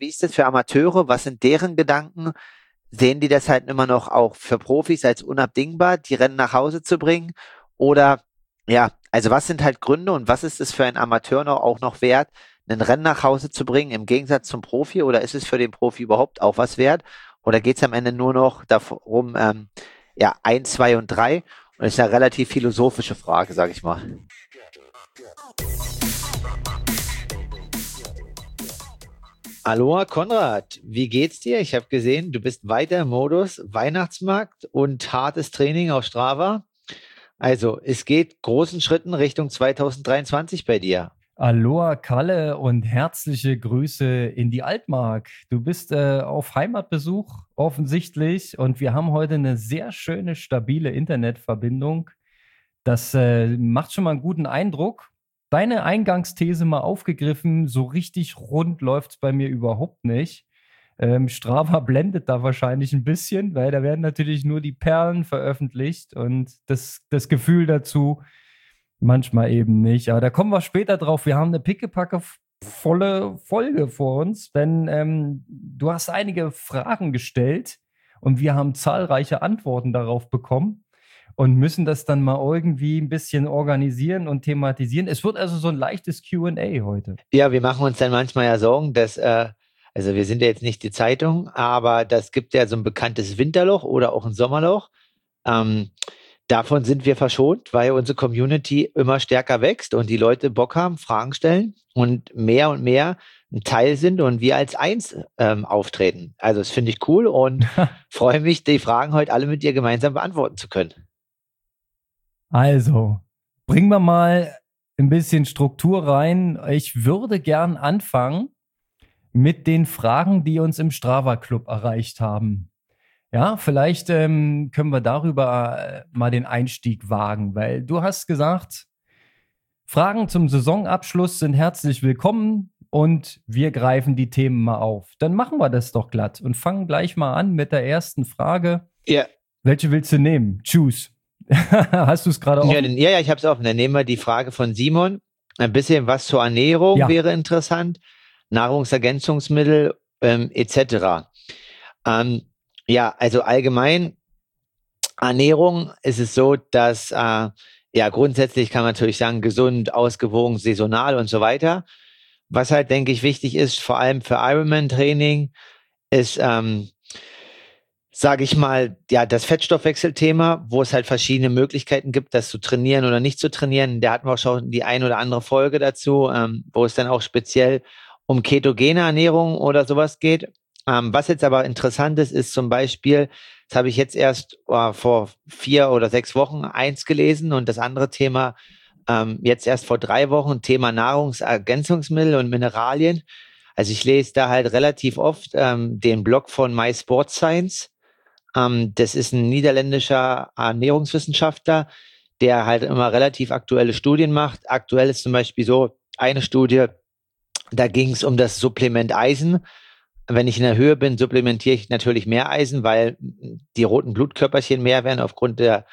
wie ist das für Amateure? Was sind deren Gedanken? Sehen die das halt immer noch auch für Profis als unabdingbar, die Rennen nach Hause zu bringen? Oder ja, also was sind halt Gründe und was ist es für einen Amateur noch auch noch wert, ein Rennen nach Hause zu bringen im Gegensatz zum Profi? Oder ist es für den Profi überhaupt auch was wert? Oder geht es am Ende nur noch darum, ja, 1, 2 und 3? Und das ist eine relativ philosophische Frage, sage ich mal. Aloha Konrad, wie geht's dir? Ich habe gesehen, du bist weiter im Modus Weihnachtsmarkt und hartes Training auf Strava. Also, es geht großen Schritten Richtung 2023 bei dir. Aloha Kalle und herzliche Grüße in die Altmark. Du bist auf Heimatbesuch offensichtlich und wir haben heute eine sehr schöne, stabile Internetverbindung. Das macht schon mal einen guten Eindruck. Deine Eingangsthese mal aufgegriffen, so richtig rund läuft es bei mir überhaupt nicht. Strava blendet da wahrscheinlich ein bisschen, weil da werden natürlich nur die Perlen veröffentlicht und das Gefühl dazu manchmal eben nicht. Aber da kommen wir später drauf. Wir haben eine pickepacke volle Folge vor uns, denn du hast einige Fragen gestellt und wir haben zahlreiche Antworten darauf bekommen und müssen das dann mal irgendwie ein bisschen organisieren und thematisieren. Es wird also so ein leichtes Q&A heute. Ja, wir machen uns dann manchmal ja Sorgen, dass, also wir sind ja jetzt nicht die Zeitung, aber das gibt ja so ein bekanntes Winterloch oder auch ein Sommerloch. Ähm, Davon sind wir verschont, weil unsere Community immer stärker wächst und die Leute Bock haben, Fragen stellen und mehr ein Teil sind und wir als eins auftreten. Also das finde ich cool und freue mich, die Fragen heute alle mit dir gemeinsam beantworten zu können. Also, bringen wir mal ein bisschen Struktur rein. Ich würde gern anfangen mit den Fragen, die uns im Strava Club erreicht haben. Ja, vielleicht können wir darüber mal den Einstieg wagen, weil du hast gesagt, Fragen zum Saisonabschluss sind herzlich willkommen und wir greifen die Themen mal auf. Dann machen wir das doch glatt und fangen gleich mal an mit der ersten Frage. Ja. Welche willst du nehmen? Choose. Hast du es gerade offen? Ja, ich habe es offen. Dann nehmen wir die Frage von Simon. Ein bisschen was zur Ernährung wäre interessant. Nahrungsergänzungsmittel etc. Ja, also allgemein Ernährung ist es so, dass ja grundsätzlich kann man natürlich sagen, gesund, ausgewogen, saisonal und so weiter. Was halt, denke ich, wichtig ist, vor allem für Ironman-Training, ist, sage ich mal, ja, das Fettstoffwechselthema, wo es halt verschiedene Möglichkeiten gibt, das zu trainieren oder nicht zu trainieren. Da hatten wir auch schon die ein oder andere Folge dazu, wo es dann auch speziell um ketogene Ernährung oder sowas geht. Was jetzt aber interessant ist, ist zum Beispiel, das habe ich jetzt erst vor 4 oder 6 Wochen eins gelesen und das andere Thema jetzt erst vor 3 Wochen, Thema Nahrungsergänzungsmittel und Mineralien. Also ich lese da halt relativ oft den Blog von My Sports Science. Das ist ein niederländischer Ernährungswissenschaftler, der halt immer relativ aktuelle Studien macht. Aktuell ist zum Beispiel so eine Studie, da ging es um das Supplement Eisen. Wenn ich in der Höhe bin, supplementiere ich natürlich mehr Eisen, weil die roten Blutkörperchen mehr werden aufgrund des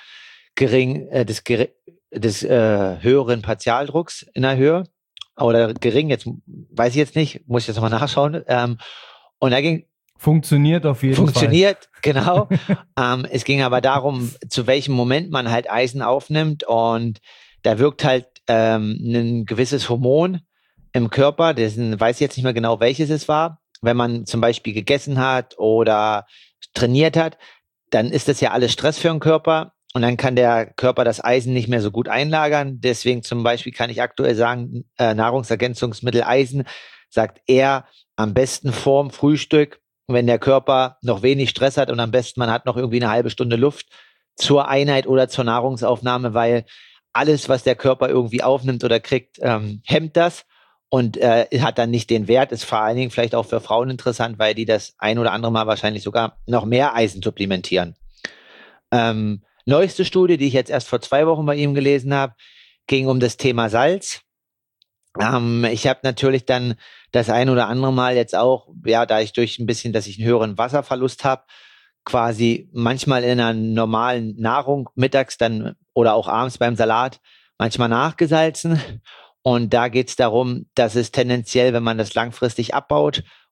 höheren Partialdrucks in der Höhe. Oder gering, jetzt weiß ich jetzt nicht, muss ich jetzt nochmal nachschauen. Und da ging Funktioniert auf jeden Fall. Funktioniert, genau. Es ging aber darum, zu welchem Moment man halt Eisen aufnimmt und da wirkt halt ein gewisses Hormon im Körper, weiß ich jetzt nicht mehr genau, welches es war. Wenn man zum Beispiel gegessen hat oder trainiert hat, dann ist das ja alles Stress für den Körper und dann kann der Körper das Eisen nicht mehr so gut einlagern. Deswegen zum Beispiel kann ich aktuell sagen, Nahrungsergänzungsmittel Eisen sagt er am besten vorm Frühstück, wenn der Körper noch wenig Stress hat und am besten man hat noch irgendwie eine halbe Stunde Luft zur Einheit oder zur Nahrungsaufnahme, weil alles, was der Körper irgendwie aufnimmt oder kriegt, hemmt das und hat dann nicht den Wert, ist vor allen Dingen vielleicht auch für Frauen interessant, weil die das ein oder andere Mal wahrscheinlich sogar noch mehr Eisen supplementieren. Neueste Studie, die ich jetzt erst vor 2 Wochen bei ihm gelesen habe, ging um das Thema Salz. Ich habe natürlich dann das ein oder andere Mal jetzt auch, ja, da ich durch ein bisschen, dass ich einen höheren Wasserverlust habe, quasi manchmal in einer normalen Nahrung mittags dann oder auch abends beim Salat manchmal nachgesalzen. Und da geht es darum, dass es tendenziell, wenn man das langfristig abbaut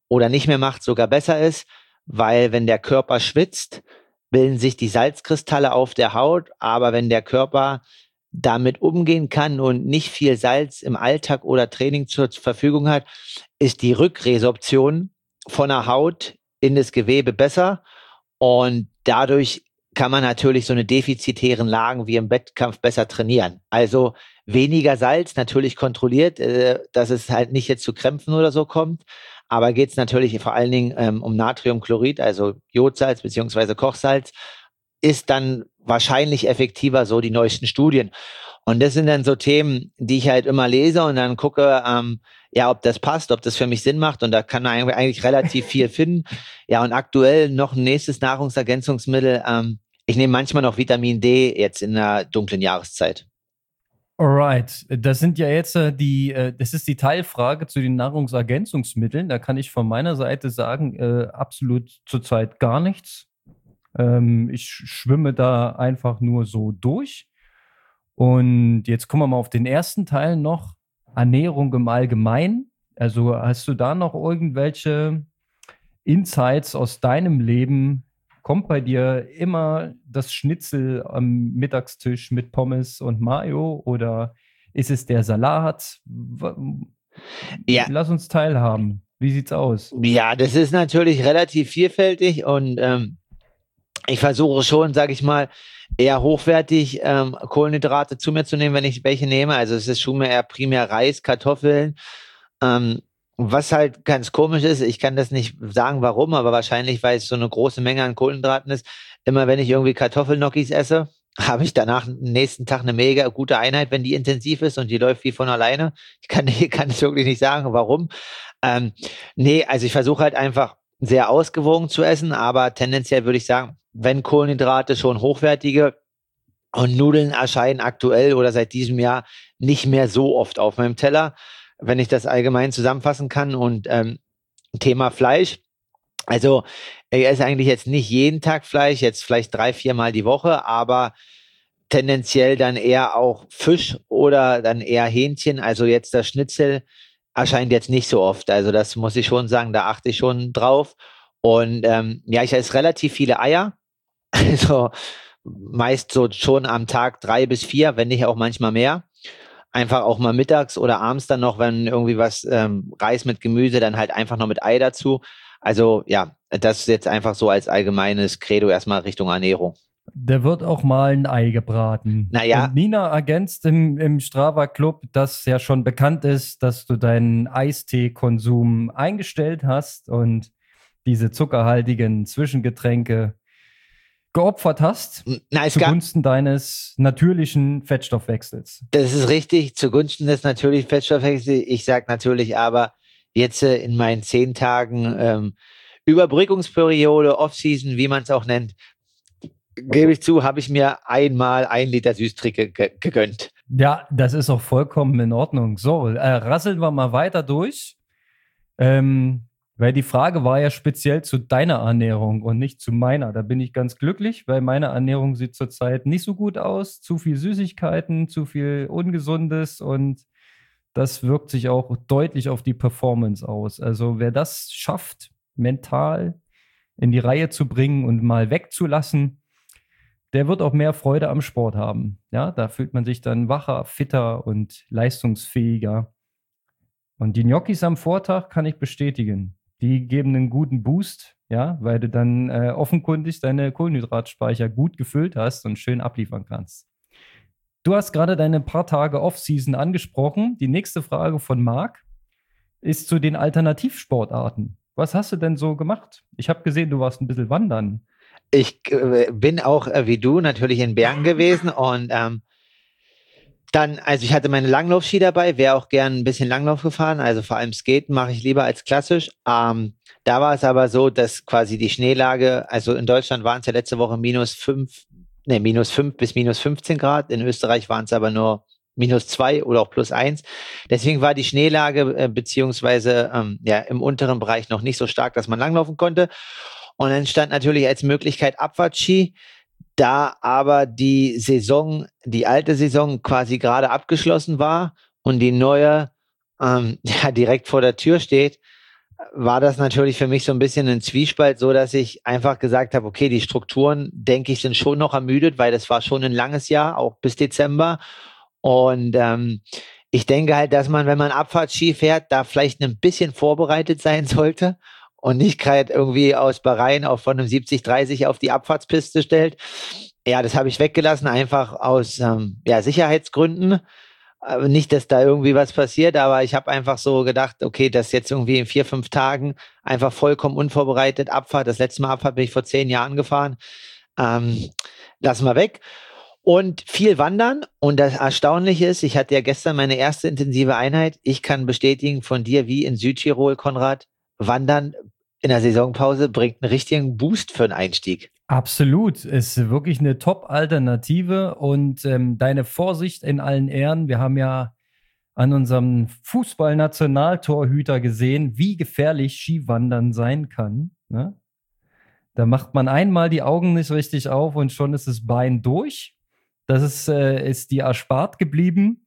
oder nicht mehr macht, sogar besser ist, weil wenn der Körper schwitzt, bilden sich die Salzkristalle auf der Haut, aber wenn der Körper damit umgehen kann und nicht viel Salz im Alltag oder Training zur Verfügung hat, ist die Rückresorption von der Haut in das Gewebe besser und dadurch kann man natürlich so eine defizitären Lagen wie im Wettkampf besser trainieren. Also weniger Salz, natürlich kontrolliert, dass es halt nicht jetzt zu Krämpfen oder so kommt, aber geht es natürlich vor allen Dingen um Natriumchlorid, also Jodsalz beziehungsweise Kochsalz, ist dann wahrscheinlich effektiver, so die neuesten Studien. Und das sind dann so Themen, die ich halt immer lese und dann gucke, ja, ob das passt, ob das für mich Sinn macht. Und da kann man eigentlich relativ viel finden. Ja, und aktuell noch ein nächstes Nahrungsergänzungsmittel. Ich nehme manchmal noch Vitamin D jetzt in der dunklen Jahreszeit. Alright, das sind ja jetzt das ist die Teilfrage zu den Nahrungsergänzungsmitteln. Da kann ich von meiner Seite sagen, absolut zurzeit gar nichts. Ich schwimme da einfach nur so durch. Und jetzt kommen wir mal auf den ersten Teil noch. Ernährung im Allgemeinen. Also hast du da noch irgendwelche Insights aus deinem Leben? Kommt bei dir immer das Schnitzel am Mittagstisch mit Pommes und Mayo oder ist es der Salat? Ja. Lass uns teilhaben. Wie sieht's aus? Ja, das ist natürlich relativ vielfältig und ich versuche schon, sage ich mal, eher hochwertig Kohlenhydrate zu mir zu nehmen, wenn ich welche nehme. Also es ist schon eher primär Reis, Kartoffeln. Was halt ganz komisch ist, ich kann das nicht sagen, warum, aber wahrscheinlich, weil es so eine große Menge an Kohlenhydraten ist. Immer wenn ich irgendwie Kartoffelgnocchis esse, habe ich danach nächsten Tag eine mega gute Einheit, wenn die intensiv ist und die läuft wie von alleine. Ich kann es wirklich nicht sagen, warum. Nee, also ich versuche halt einfach sehr ausgewogen zu essen, aber tendenziell würde ich sagen, wenn Kohlenhydrate schon hochwertige und Nudeln erscheinen aktuell oder seit diesem Jahr nicht mehr so oft auf meinem Teller, wenn ich das allgemein zusammenfassen kann. Und Thema Fleisch, also ich esse eigentlich jetzt nicht jeden Tag Fleisch, jetzt vielleicht 3-4 Mal die Woche, aber tendenziell dann eher auch Fisch oder dann eher Hähnchen. Also jetzt das Schnitzel erscheint jetzt nicht so oft. Also das muss ich schon sagen, da achte ich schon drauf. Und ja, ich esse relativ viele Eier. Also meist so schon am Tag 3 bis 4, wenn nicht auch manchmal mehr. Einfach auch mal mittags oder abends dann noch, wenn irgendwie was Reis mit Gemüse, dann halt einfach noch mit Ei dazu. Also ja, das ist jetzt einfach so als allgemeines Credo erstmal Richtung Ernährung. Da wird auch mal ein Ei gebraten. Naja. Und Nina ergänzt im Strava Club, dass ja schon bekannt ist, dass du deinen Eistee-Konsum eingestellt hast und diese zuckerhaltigen Zwischengetränke geopfert hast zugunsten deines natürlichen Fettstoffwechsels. Das ist richtig, zugunsten des natürlichen Fettstoffwechsels. Ich sage natürlich aber jetzt in meinen 10 Tagen Überbrückungsperiode, Off-Season, wie man es auch nennt, gebe ich zu, habe ich mir einmal 1 Liter Süßtricke gegönnt. Ja, das ist auch vollkommen in Ordnung. So, rasseln wir mal weiter durch. Weil die Frage war ja speziell zu deiner Ernährung und nicht zu meiner. Da bin ich ganz glücklich, weil meine Ernährung sieht zurzeit nicht so gut aus. Zu viel Süßigkeiten, zu viel Ungesundes und das wirkt sich auch deutlich auf die Performance aus. Also wer das schafft, mental in die Reihe zu bringen und mal wegzulassen, der wird auch mehr Freude am Sport haben. Ja, da fühlt man sich dann wacher, fitter und leistungsfähiger. Und die Gnocchis am Vortag kann ich bestätigen. Die geben einen guten Boost, ja, weil du dann offenkundig deine Kohlenhydratspeicher gut gefüllt hast und schön abliefern kannst. Du hast gerade deine paar Tage Off-Season angesprochen. Die nächste Frage von Marc ist zu den Alternativsportarten. Was hast du denn so gemacht? Ich habe gesehen, du warst ein bisschen wandern. Ich bin auch wie du natürlich in Bergen gewesen und dann, also ich hatte meine Langlaufski dabei, wäre auch gern ein bisschen Langlauf gefahren, also vor allem Skaten mache ich lieber als klassisch. Da war es aber so, dass quasi die Schneelage, also in Deutschland waren es ja letzte Woche -5 bis -15 Grad, in Österreich waren es aber nur -2 oder auch +1. Deswegen war die Schneelage beziehungsweise ja im unteren Bereich noch nicht so stark, dass man langlaufen konnte. Und dann stand natürlich als Möglichkeit Abfahrtski. Da aber die alte Saison quasi gerade abgeschlossen war und die neue ja direkt vor der Tür steht, war das natürlich für mich so ein bisschen ein Zwiespalt, so dass ich einfach gesagt habe, okay, die Strukturen, denke ich, sind schon noch ermüdet, weil das war schon ein langes Jahr, auch bis Dezember. Und ich denke halt, dass man, wenn man Abfahrtski fährt, da vielleicht ein bisschen vorbereitet sein sollte und nicht gerade irgendwie aus Bahrain auch von einem 70-30 auf die Abfahrtspiste stellt. Ja, das habe ich weggelassen, einfach aus Sicherheitsgründen. Nicht, dass da irgendwie was passiert, aber ich habe einfach so gedacht, okay, das jetzt irgendwie in 4, 5 Tagen einfach vollkommen unvorbereitet Abfahrt. Das letzte Mal Abfahrt bin ich vor 10 Jahren gefahren. Lassen wir weg. Und viel wandern. Und das Erstaunliche ist, ich hatte ja gestern meine erste intensive Einheit. Ich kann bestätigen von dir, wie in Südtirol, Konrad, Wandern in der Saisonpause bringt einen richtigen Boost für einen Einstieg. Absolut, ist wirklich eine Top-Alternative und deine Vorsicht in allen Ehren. Wir haben ja an unserem Fußball-Nationaltorhüter gesehen, wie gefährlich Skiwandern sein kann. Ne? Da macht man einmal die Augen nicht richtig auf und schon ist das Bein durch. Das ist dir erspart geblieben.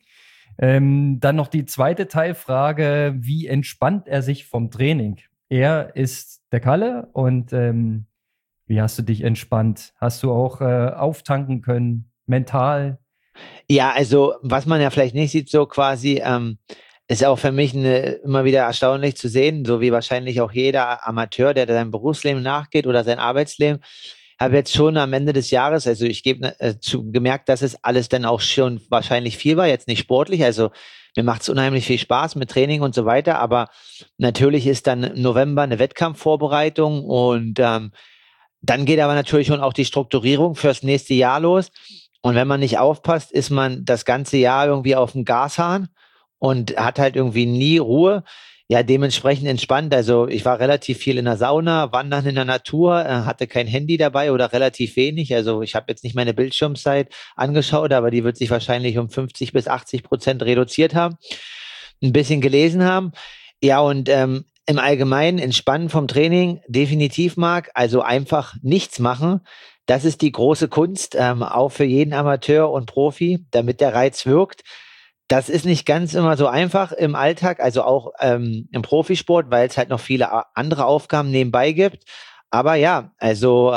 Dann noch die zweite Teilfrage, wie entspannt er sich vom Training? Er ist der Kalle und wie hast du dich entspannt? Hast du auch auftanken können, mental? Ja, also was man ja vielleicht nicht sieht, so quasi, ist auch für mich immer wieder erstaunlich zu sehen, so wie wahrscheinlich auch jeder Amateur, der seinem Berufsleben nachgeht oder sein Arbeitsleben, habe jetzt schon am Ende des Jahres, also ich gebe gemerkt, dass es alles dann auch schon wahrscheinlich viel war, jetzt nicht sportlich, also mir macht es unheimlich viel Spaß mit Training und so weiter, aber natürlich ist dann im November eine Wettkampfvorbereitung und dann geht aber natürlich schon auch die Strukturierung fürs nächste Jahr los. Und wenn man nicht aufpasst, ist man das ganze Jahr irgendwie auf dem Gashahn und hat halt irgendwie nie Ruhe. Ja, dementsprechend entspannt. Also ich war relativ viel in der Sauna, wandern in der Natur, hatte kein Handy dabei oder relativ wenig. Also ich habe jetzt nicht meine Bildschirmzeit angeschaut, aber die wird sich wahrscheinlich um 50-80% reduziert haben. Ein bisschen gelesen haben. Ja, und im Allgemeinen entspannen vom Training definitiv mag. Also einfach nichts machen. Das ist die große Kunst, auch für jeden Amateur und Profi, damit der Reiz wirkt. Das ist nicht ganz immer so einfach im Alltag, also auch im Profisport, weil es halt noch viele andere Aufgaben nebenbei gibt. Aber ja, also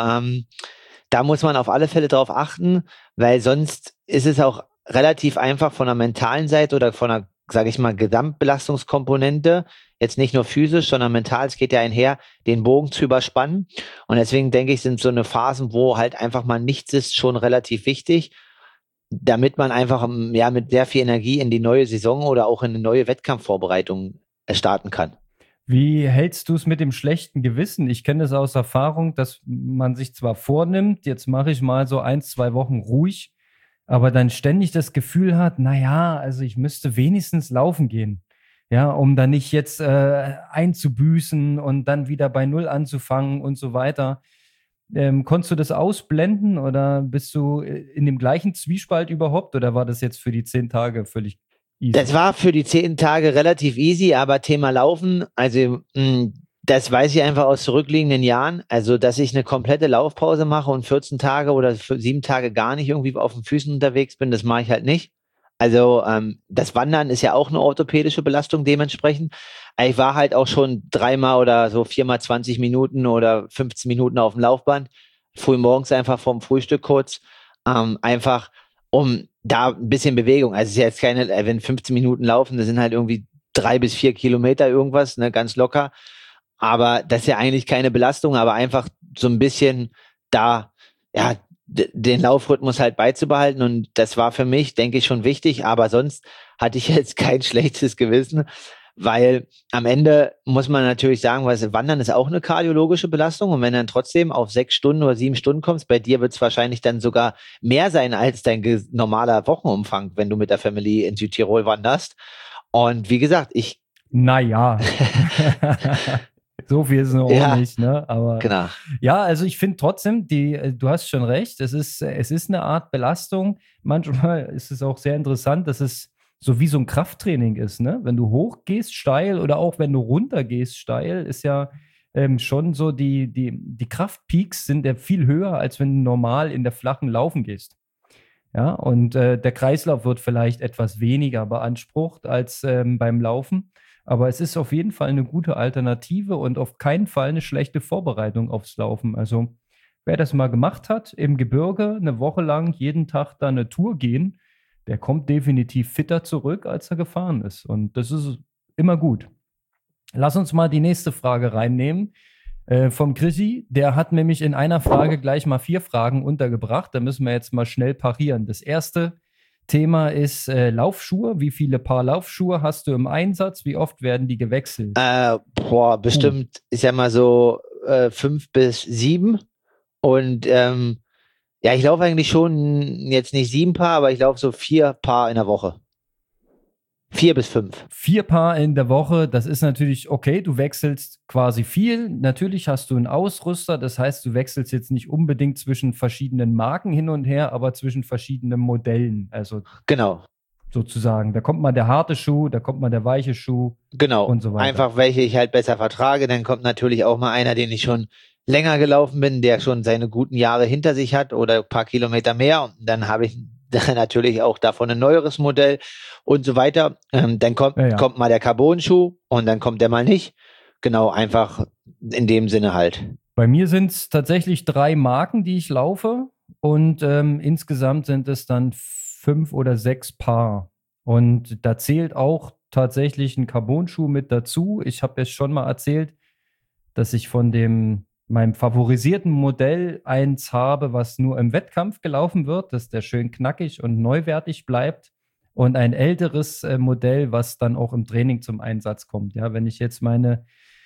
da muss man auf alle Fälle drauf achten, weil sonst ist es auch relativ einfach von der mentalen Seite oder von der, sage ich mal, Gesamtbelastungskomponente, jetzt nicht nur physisch, sondern mental, es geht ja einher, den Bogen zu überspannen. Und deswegen denke ich, sind so eine Phasen, wo halt einfach mal nichts ist, schon relativ wichtig, damit man einfach ja mit sehr viel Energie in die neue Saison oder auch in eine neue Wettkampfvorbereitung starten kann. Wie hältst du es mit dem schlechten Gewissen? Ich kenne es aus Erfahrung, dass man sich zwar vornimmt, jetzt mache ich mal so 1, 2 Wochen ruhig, aber dann ständig das Gefühl hat, naja, also ich müsste wenigstens laufen gehen. Ja, um dann nicht jetzt einzubüßen und dann wieder bei Null anzufangen und so weiter. Konntest du das ausblenden oder bist du in dem gleichen Zwiespalt überhaupt oder war das jetzt für die 10 Tage völlig easy? Das war für die 10 Tage relativ easy, aber Thema Laufen, also das weiß ich einfach aus zurückliegenden Jahren, also dass ich eine komplette Laufpause mache und 14 Tage oder 7 Tage gar nicht irgendwie auf den Füßen unterwegs bin, das mache ich halt nicht. Also das Wandern ist ja auch eine orthopädische Belastung dementsprechend. Ich war halt auch schon 3-mal oder so 4-mal 20 Minuten oder 15 Minuten auf dem Laufband, früh morgens einfach vorm Frühstück kurz, einfach um da ein bisschen Bewegung. Also es ist ja jetzt keine, wenn 15 Minuten laufen, das sind halt irgendwie 3 bis 4 Kilometer irgendwas, ne, ganz locker. Aber das ist ja eigentlich keine Belastung, aber einfach so ein bisschen da, ja, den Laufrhythmus halt beizubehalten. Und das war für mich, denke ich, schon wichtig. Aber sonst hatte ich jetzt kein schlechtes Gewissen, weil am Ende muss man natürlich sagen, weil Wandern ist auch eine kardiologische Belastung. Und wenn dann trotzdem auf 6 Stunden oder 7 Stunden kommst, bei dir wird es wahrscheinlich dann sogar mehr sein als dein normaler Wochenumfang, wenn du mit der Family in Südtirol wanderst. Und wie gesagt, Naja. So viel ist es noch auch ja, nicht, ne? Aber genau. ja, also ich finde trotzdem, du hast schon recht, es ist eine Art Belastung. Manchmal ist es auch sehr interessant, dass es so wie so ein Krafttraining ist, ne? Wenn du hochgehst steil oder auch wenn du runtergehst steil, ist ja schon so, die Kraftpeaks sind ja viel höher, als wenn du normal in der flachen Laufen gehst. Ja, und der Kreislauf wird vielleicht etwas weniger beansprucht als beim Laufen. Aber es ist auf jeden Fall eine gute Alternative und auf keinen Fall eine schlechte Vorbereitung aufs Laufen. Also wer das mal gemacht hat, im Gebirge eine Woche lang jeden Tag da eine Tour gehen, der kommt definitiv fitter zurück, als er gefahren ist. Und das ist immer gut. Lass uns mal die nächste Frage reinnehmen. Vom Chrissy, der hat nämlich in einer Frage gleich mal 4 Fragen untergebracht. Da müssen wir jetzt mal schnell parieren. Das erste Thema ist Laufschuhe. Wie viele Paar Laufschuhe hast du im Einsatz? Wie oft werden die gewechselt? Bestimmt, ich sag mal so 5 bis 7. Und ja, ich laufe eigentlich schon jetzt nicht 7 Paar, aber ich laufe so 4 Paar in der Woche. 4 bis 5. 4 Paar in der Woche, das ist natürlich okay, du wechselst quasi viel. Natürlich hast du einen Ausrüster, das heißt, du wechselst jetzt nicht unbedingt zwischen verschiedenen Marken hin und her, aber zwischen verschiedenen Modellen. Also genau. Sozusagen. Da kommt mal der harte Schuh, da kommt mal der weiche Schuh. Genau. Und so weiter. Einfach welche ich halt besser vertrage. Dann kommt natürlich auch mal einer, den ich schon länger gelaufen bin, der schon seine guten Jahre hinter sich hat oder ein paar Kilometer mehr. Und dann habe ich natürlich auch davon ein neueres Modell und so weiter. Dann kommt mal der Carbon-Schuh und dann kommt der mal nicht. Genau, einfach in dem Sinne halt. Bei mir sind es tatsächlich 3 Marken, die ich laufe und insgesamt sind es dann 5 oder 6 Paar. Und da zählt auch tatsächlich ein Carbon-Schuh mit dazu. Ich habe jetzt schon mal erzählt, dass ich von meinem favorisierten Modell eins habe, was nur im Wettkampf gelaufen wird, dass der schön knackig und neuwertig bleibt. Und ein älteres Modell, was dann auch im Training zum Einsatz kommt. Ja, wenn ich jetzt meine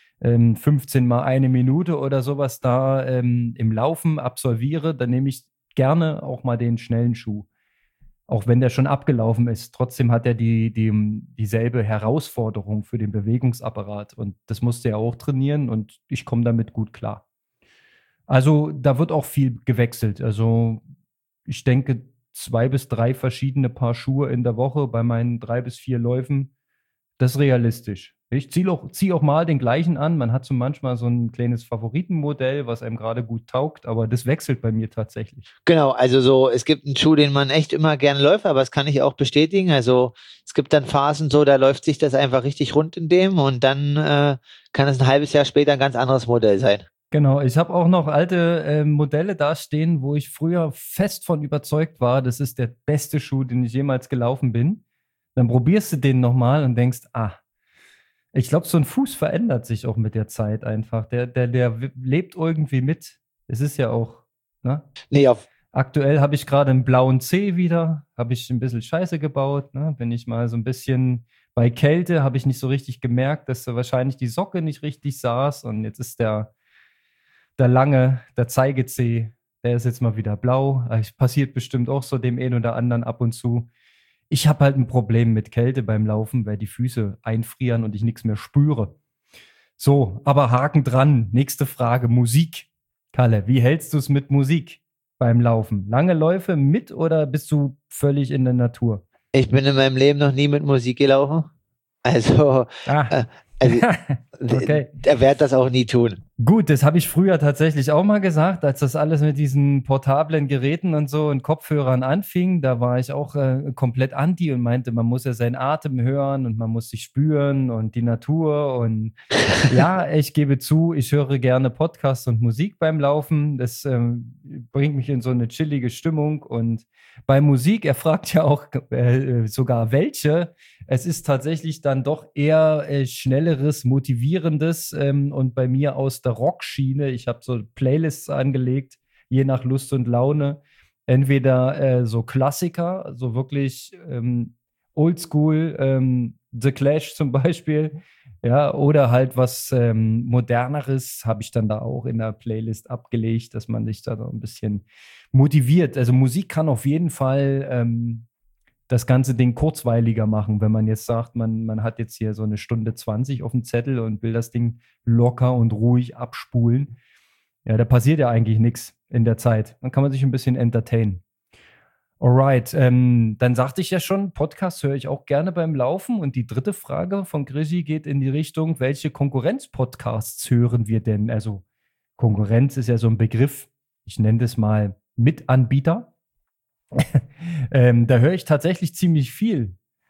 15 mal 1 Minute oder sowas da im Laufen absolviere, dann nehme ich gerne auch mal den schnellen Schuh. Auch wenn der schon abgelaufen ist, trotzdem hat er dieselbe Herausforderung für den Bewegungsapparat. Und das musste er auch trainieren und ich komme damit gut klar. Also da wird auch viel gewechselt. Also ich denke 2 bis 3 verschiedene Paar Schuhe in der Woche bei meinen 3 bis 4 Läufen. Das ist realistisch. Ich ziehe auch mal den gleichen an. Man hat so manchmal so ein kleines Favoritenmodell, was einem gerade gut taugt, aber das wechselt bei mir tatsächlich. Genau, also so, es gibt einen Schuh, den man echt immer gerne läuft, aber das kann ich auch bestätigen. Also es gibt dann Phasen so, da läuft sich das einfach richtig rund in dem und dann kann es ein halbes Jahr später ein ganz anderes Modell sein. Genau, ich habe auch noch alte Modelle da stehen, wo ich früher fest von überzeugt war, das ist der beste Schuh, den ich jemals gelaufen bin. Dann probierst du den nochmal und denkst, ich glaube, so ein Fuß verändert sich auch mit der Zeit einfach. Der lebt irgendwie mit. Es ist ja auch, ne? Nee, Aktuell habe ich gerade einen blauen Zeh wieder, habe ich ein bisschen Scheiße gebaut, ne? Bin ich mal so ein bisschen bei Kälte, habe ich nicht so richtig gemerkt, dass wahrscheinlich die Socke nicht richtig saß und jetzt ist der Zeigezeh, der ist jetzt mal wieder blau. Passiert bestimmt auch so dem einen oder anderen ab und zu. Ich habe halt ein Problem mit Kälte beim Laufen, weil die Füße einfrieren und ich nichts mehr spüre. So, aber Haken dran. Nächste Frage, Musik. Kalle, wie hältst du es mit Musik beim Laufen? Lange Läufe mit oder bist du völlig in der Natur? Ich bin in meinem Leben noch nie mit Musik gelaufen. Also, okay. Er wird das auch nie tun. Gut, das habe ich früher tatsächlich auch mal gesagt, als das alles mit diesen portablen Geräten und so und Kopfhörern anfing. Da war ich auch komplett anti und meinte, man muss ja seinen Atem hören und man muss sich spüren und die Natur. Und ja, ich gebe zu, ich höre gerne Podcasts und Musik beim Laufen. Das bringt mich in so eine chillige Stimmung. Und bei Musik, er fragt ja auch sogar welche. Es ist tatsächlich dann doch eher schnelleres, motivierendes und bei mir aus der Rockschiene. Ich habe so Playlists angelegt, je nach Lust und Laune. Entweder so Klassiker, so wirklich Oldschool, The Clash zum Beispiel, ja, oder halt was Moderneres habe ich dann da auch in der Playlist abgelegt, dass man sich da so ein bisschen motiviert. Also Musik kann auf jeden Fall das ganze Ding kurzweiliger machen, wenn man jetzt sagt, man hat jetzt hier so 1:20 auf dem Zettel und will das Ding locker und ruhig abspulen. Ja, da passiert ja eigentlich nichts in der Zeit. Dann kann man sich ein bisschen entertainen. Alright, dann sagte ich ja schon, Podcasts höre ich auch gerne beim Laufen. Und die dritte Frage von Krischi geht in die Richtung, welche Konkurrenz-Podcasts hören wir denn? Also Konkurrenz ist ja so ein Begriff, ich nenne das mal Mitanbieter. Da höre ich tatsächlich ziemlich viel.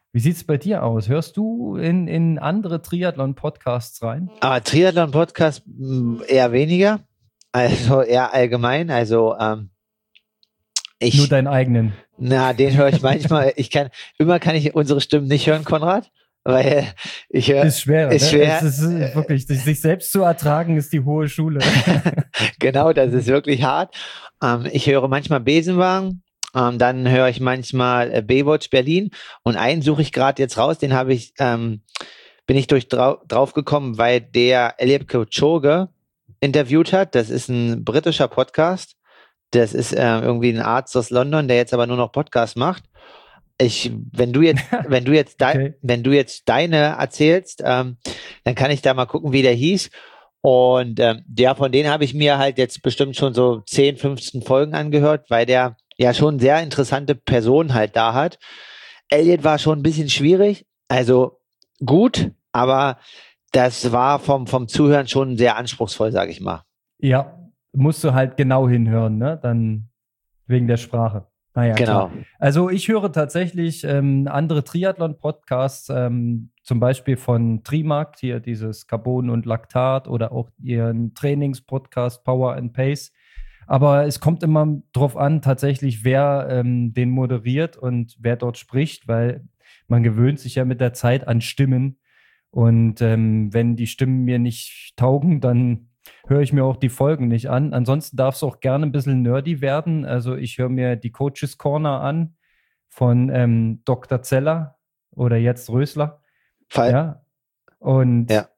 Wie sieht es bei dir aus? Hörst du in andere Triathlon-Podcasts rein? Aber Triathlon-Podcast eher weniger, also eher allgemein. Also Nur deinen eigenen. Na, den höre ich manchmal. Immer kann ich unsere Stimmen nicht hören, Konrad, weil ich höre. Ist schwer, ist ne? schwer. Es ist wirklich, sich selbst zu ertragen, ist die hohe Schule. Genau, das ist wirklich hart. Ich höre manchmal Besenwagen, dann höre ich manchmal Baywatch Berlin und einen suche ich gerade jetzt raus, den habe ich, bin ich drauf gekommen, weil der Eliab Kipchoge interviewt hat. Das ist ein britischer Podcast. Das ist irgendwie ein Arzt aus London, der jetzt aber nur noch Podcast macht. Wenn du jetzt deine erzählst, dann kann ich da mal gucken, wie der hieß. Und von denen habe ich mir halt jetzt bestimmt schon so 10, 15 Folgen angehört, weil der ja schon sehr interessante Personen halt da hat. Elliot war schon ein bisschen schwierig, also gut, aber das war vom Zuhören schon sehr anspruchsvoll, sage ich mal. Ja, musst du halt genau hinhören, ne? Dann wegen der Sprache. Naja, genau. Klar. Also ich höre tatsächlich andere Triathlon-Podcasts, zum Beispiel von Trimark, hier dieses Carbon und Laktat oder auch ihren Trainings-Podcast Power and Pace. Aber es kommt immer drauf an, tatsächlich, wer den moderiert und wer dort spricht, weil man gewöhnt sich ja mit der Zeit an Stimmen. Und wenn die Stimmen mir nicht taugen, dann höre ich mir auch die Folgen nicht an. Ansonsten darf es auch gerne ein bisschen nerdy werden. Also ich höre mir die Coaches Corner an von Dr. Zeller oder jetzt Rösler. Ja. Und ja.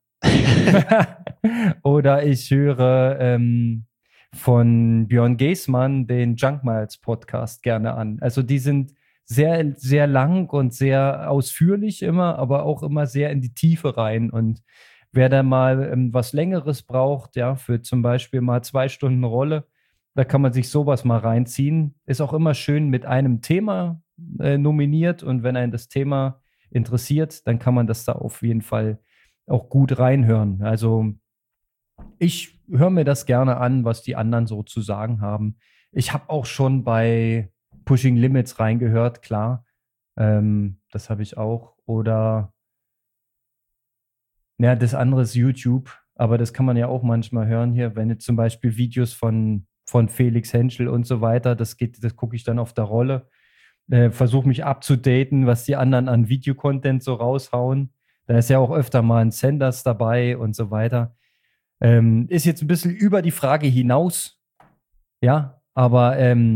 oder ich höre von Björn Geßmann den Junk Miles Podcast gerne an. Also die sind sehr, sehr lang und sehr ausführlich immer, aber auch immer sehr in die Tiefe rein. Und wer da mal was Längeres braucht, ja, für zum Beispiel mal 2 Stunden Rolle, da kann man sich sowas mal reinziehen. Ist auch immer schön mit einem Thema nominiert und wenn einen das Thema interessiert, dann kann man das da auf jeden Fall auch gut reinhören. Also ich höre mir das gerne an, was die anderen so zu sagen haben. Ich habe auch schon bei Pushing Limits reingehört, klar. Das habe ich auch. Oder ja, das andere ist YouTube, aber das kann man ja auch manchmal hören hier, wenn jetzt zum Beispiel Videos von Felix Henschel und so weiter, das gucke ich dann auf der Rolle, versuche mich abzudaten, was die anderen an Videocontent so raushauen. Da ist ja auch öfter mal ein Sanders dabei und so weiter. Ist jetzt ein bisschen über die Frage hinaus, ja, aber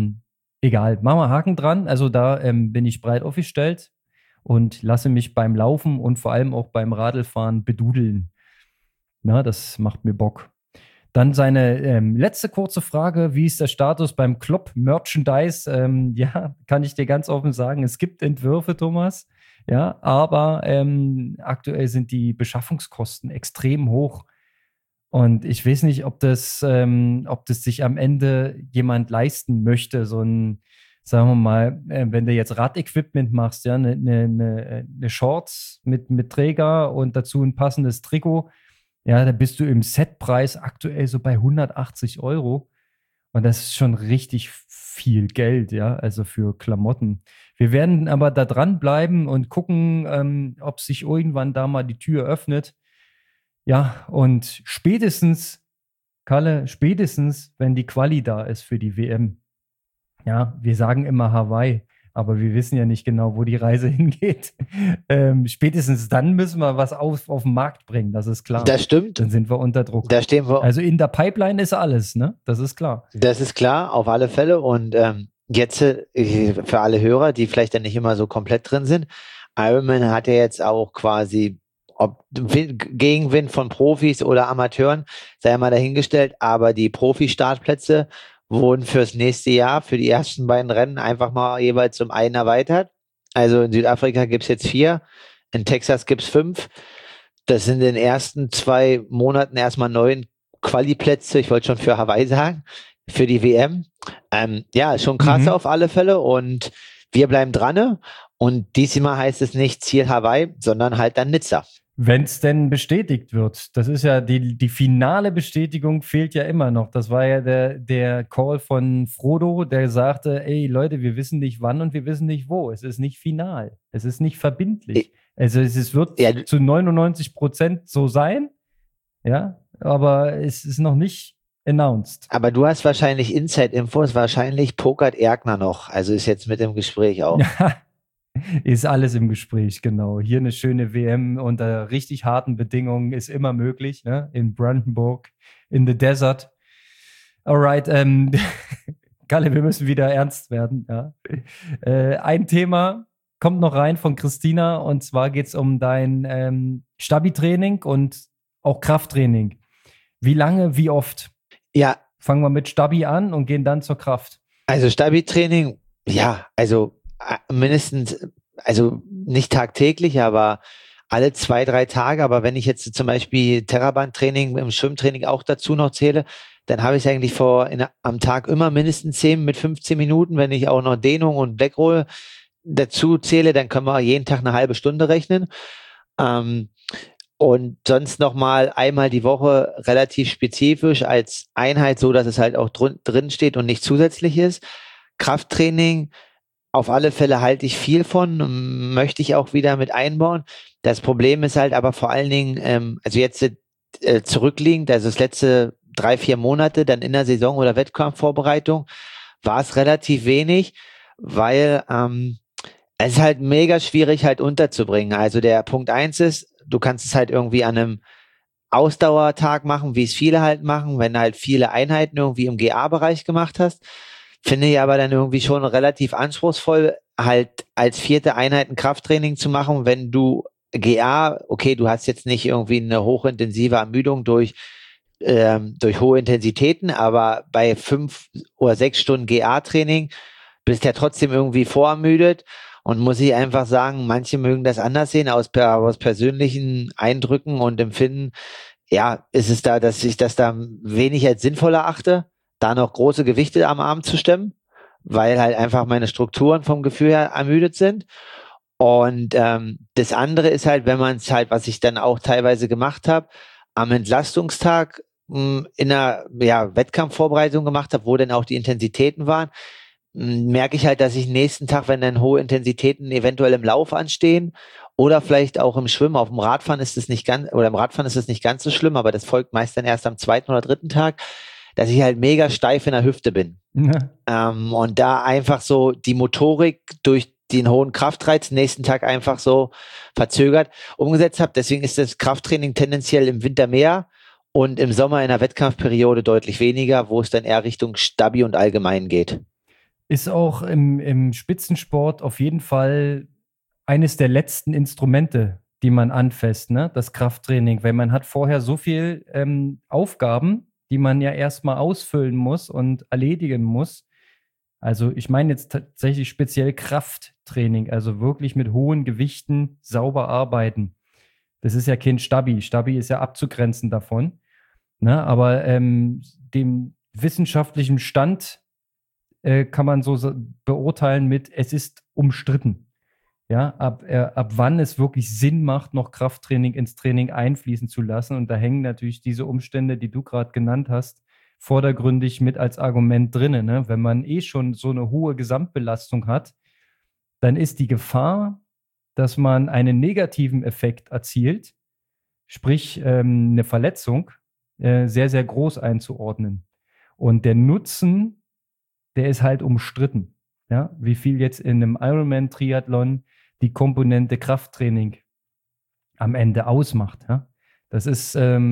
egal, machen wir Haken dran. Also da bin ich breit aufgestellt und lasse mich beim Laufen und vor allem auch beim Radlfahren bedudeln. Na, das macht mir Bock. Dann seine letzte kurze Frage, wie ist der Status beim Klopp Merchandise? Ja, kann ich dir ganz offen sagen, es gibt Entwürfe, Thomas, ja, aber aktuell sind die Beschaffungskosten extrem hoch. Und ich weiß nicht, ob das sich am Ende jemand leisten möchte, so ein, sagen wir mal, wenn du jetzt Radequipment machst, ja, eine Shorts mit Träger und dazu ein passendes Trikot, ja, da bist du im Setpreis aktuell so bei 180 €. Und das ist schon richtig viel Geld, ja, also für Klamotten. Wir werden aber da dranbleiben und gucken, ob sich irgendwann da mal die Tür öffnet. Ja, und spätestens, Kalle, wenn die Quali da ist für die WM. Ja, wir sagen immer Hawaii, aber wir wissen ja nicht genau, wo die Reise hingeht. Spätestens dann müssen wir was auf den Markt bringen, das ist klar. Das stimmt. Dann sind wir unter Druck. Da stehen wir. Also in der Pipeline ist alles, ne? Das ist klar. Das ist klar, auf alle Fälle. Und jetzt für alle Hörer, die vielleicht dann nicht immer so komplett drin sind, Ironman hat ja jetzt auch quasi, ob Gegenwind von Profis oder Amateuren, sei ja mal dahingestellt, aber die Profi-Startplätze wurden fürs nächste Jahr, für die ersten beiden Rennen einfach mal jeweils um einen erweitert. Also in Südafrika gibt's jetzt 4, in Texas gibt's 5. Das sind in den ersten 2 Monaten erstmal 9 Quali-Plätze, ich wollte schon für Hawaii sagen, für die WM. Ja, schon krass auf alle Fälle und wir bleiben dran. Und diesmal heißt es nicht Ziel Hawaii, sondern halt dann Nizza. Wenn es denn bestätigt wird. Das ist ja die finale Bestätigung fehlt ja immer noch. Das war ja der Call von Frodo, der sagte, ey Leute, wir wissen nicht wann und wir wissen nicht wo. Es ist nicht final. Es ist nicht verbindlich. Also es wird Ja, zu 99% so sein, ja, aber es ist noch nicht announced. aber du hast wahrscheinlich Inside-Infos, wahrscheinlich pokert Erkner noch, also ist jetzt mit im Gespräch auch. Ja, ist alles im Gespräch, genau. Hier eine schöne WM unter richtig harten Bedingungen ist immer möglich, ne? In Brandenburg, in the desert. Alright, Kalle, wir müssen wieder ernst werden. Ja. Ein Thema kommt noch rein von Christina und zwar geht es um dein Stabi-Training und auch Krafttraining. Wie lange, wie oft? Ja, Fangen wir mit Stabi an und gehen dann zur Kraft. also Stabi-Training, ja, also mindestens, also nicht tagtäglich, aber alle 2, 3 Tage. Aber wenn ich jetzt zum Beispiel Terraband-Training im Schwimmtraining auch dazu noch zähle, dann habe ich eigentlich am Tag immer mindestens 10 mit 15 Minuten. Wenn ich auch noch Dehnung und Blackroll dazu zähle, dann können wir jeden Tag eine halbe Stunde rechnen. Und sonst nochmal einmal die Woche relativ spezifisch als Einheit, so dass es halt auch drin steht und nicht zusätzlich ist. Krafttraining, auf alle Fälle halte ich viel von, möchte ich auch wieder mit einbauen. Das Problem ist halt aber vor allen Dingen, also jetzt zurückliegend, also das letzte 3, 4 Monate, dann in der Saison oder Wettkampfvorbereitung, war es relativ wenig, weil es ist halt mega schwierig halt unterzubringen. Also der Punkt 1 ist, du kannst es halt irgendwie an einem Ausdauertag machen, wie es viele halt machen, wenn du halt viele Einheiten irgendwie im GA-Bereich gemacht hast. Finde ich aber dann irgendwie schon relativ anspruchsvoll, halt als 4. Einheit ein Krafttraining zu machen, wenn du GA, okay, du hast jetzt nicht irgendwie eine hochintensive Ermüdung durch hohe Intensitäten, aber bei 5 oder 6 Stunden GA-Training bist ja trotzdem irgendwie vorermüdet und muss ich einfach sagen, manche mögen das anders sehen, aus persönlichen Eindrücken und Empfinden. Ja, ist es da, dass ich das da wenig als sinnvoll erachte, da noch große Gewichte am Arm zu stemmen, weil halt einfach meine Strukturen vom Gefühl her ermüdet sind. Und das andere ist halt, wenn man es halt, was ich dann auch teilweise gemacht habe, am Entlastungstag in einer Wettkampfvorbereitung gemacht habe, wo dann auch die Intensitäten waren, merke ich halt, dass ich nächsten Tag, wenn dann hohe Intensitäten eventuell im Lauf anstehen oder vielleicht auch im Schwimmen, auf dem Radfahren ist es nicht ganz, oder im Radfahren ist es nicht ganz so schlimm, aber das folgt meist dann erst am 2. oder 3. Tag, dass ich halt mega steif in der Hüfte bin. Ja. Und da einfach so die Motorik durch den hohen Kraftreiz nächsten Tag einfach so verzögert umgesetzt habe. Deswegen ist das Krafttraining tendenziell im Winter mehr und im Sommer in der Wettkampfperiode deutlich weniger, wo es dann eher Richtung Stabi und allgemein geht. Ist auch im Spitzensport auf jeden Fall eines der letzten Instrumente, die man anfasst, ne? Das Krafttraining, weil man hat vorher so viel Aufgaben, die man ja erstmal ausfüllen muss und erledigen muss. Also ich meine jetzt tatsächlich speziell Krafttraining, also wirklich mit hohen Gewichten sauber arbeiten. Das ist ja kein Stabi. Stabi ist ja abzugrenzen davon. Ne? Aber dem wissenschaftlichen Stand kann man so beurteilen mit, es ist umstritten. Ja, ab wann es wirklich Sinn macht, noch Krafttraining ins Training einfließen zu lassen. Und da hängen natürlich diese Umstände, die du gerade genannt hast, vordergründig mit als Argument drinne. Ne? Wenn man schon so eine hohe Gesamtbelastung hat, dann ist die Gefahr, dass man einen negativen Effekt erzielt, sprich eine Verletzung, sehr, sehr groß einzuordnen. Und der Nutzen, der ist halt umstritten. Ja? Wie viel jetzt in einem Ironman-Triathlon die Komponente Krafttraining am Ende ausmacht. Ja? Das ist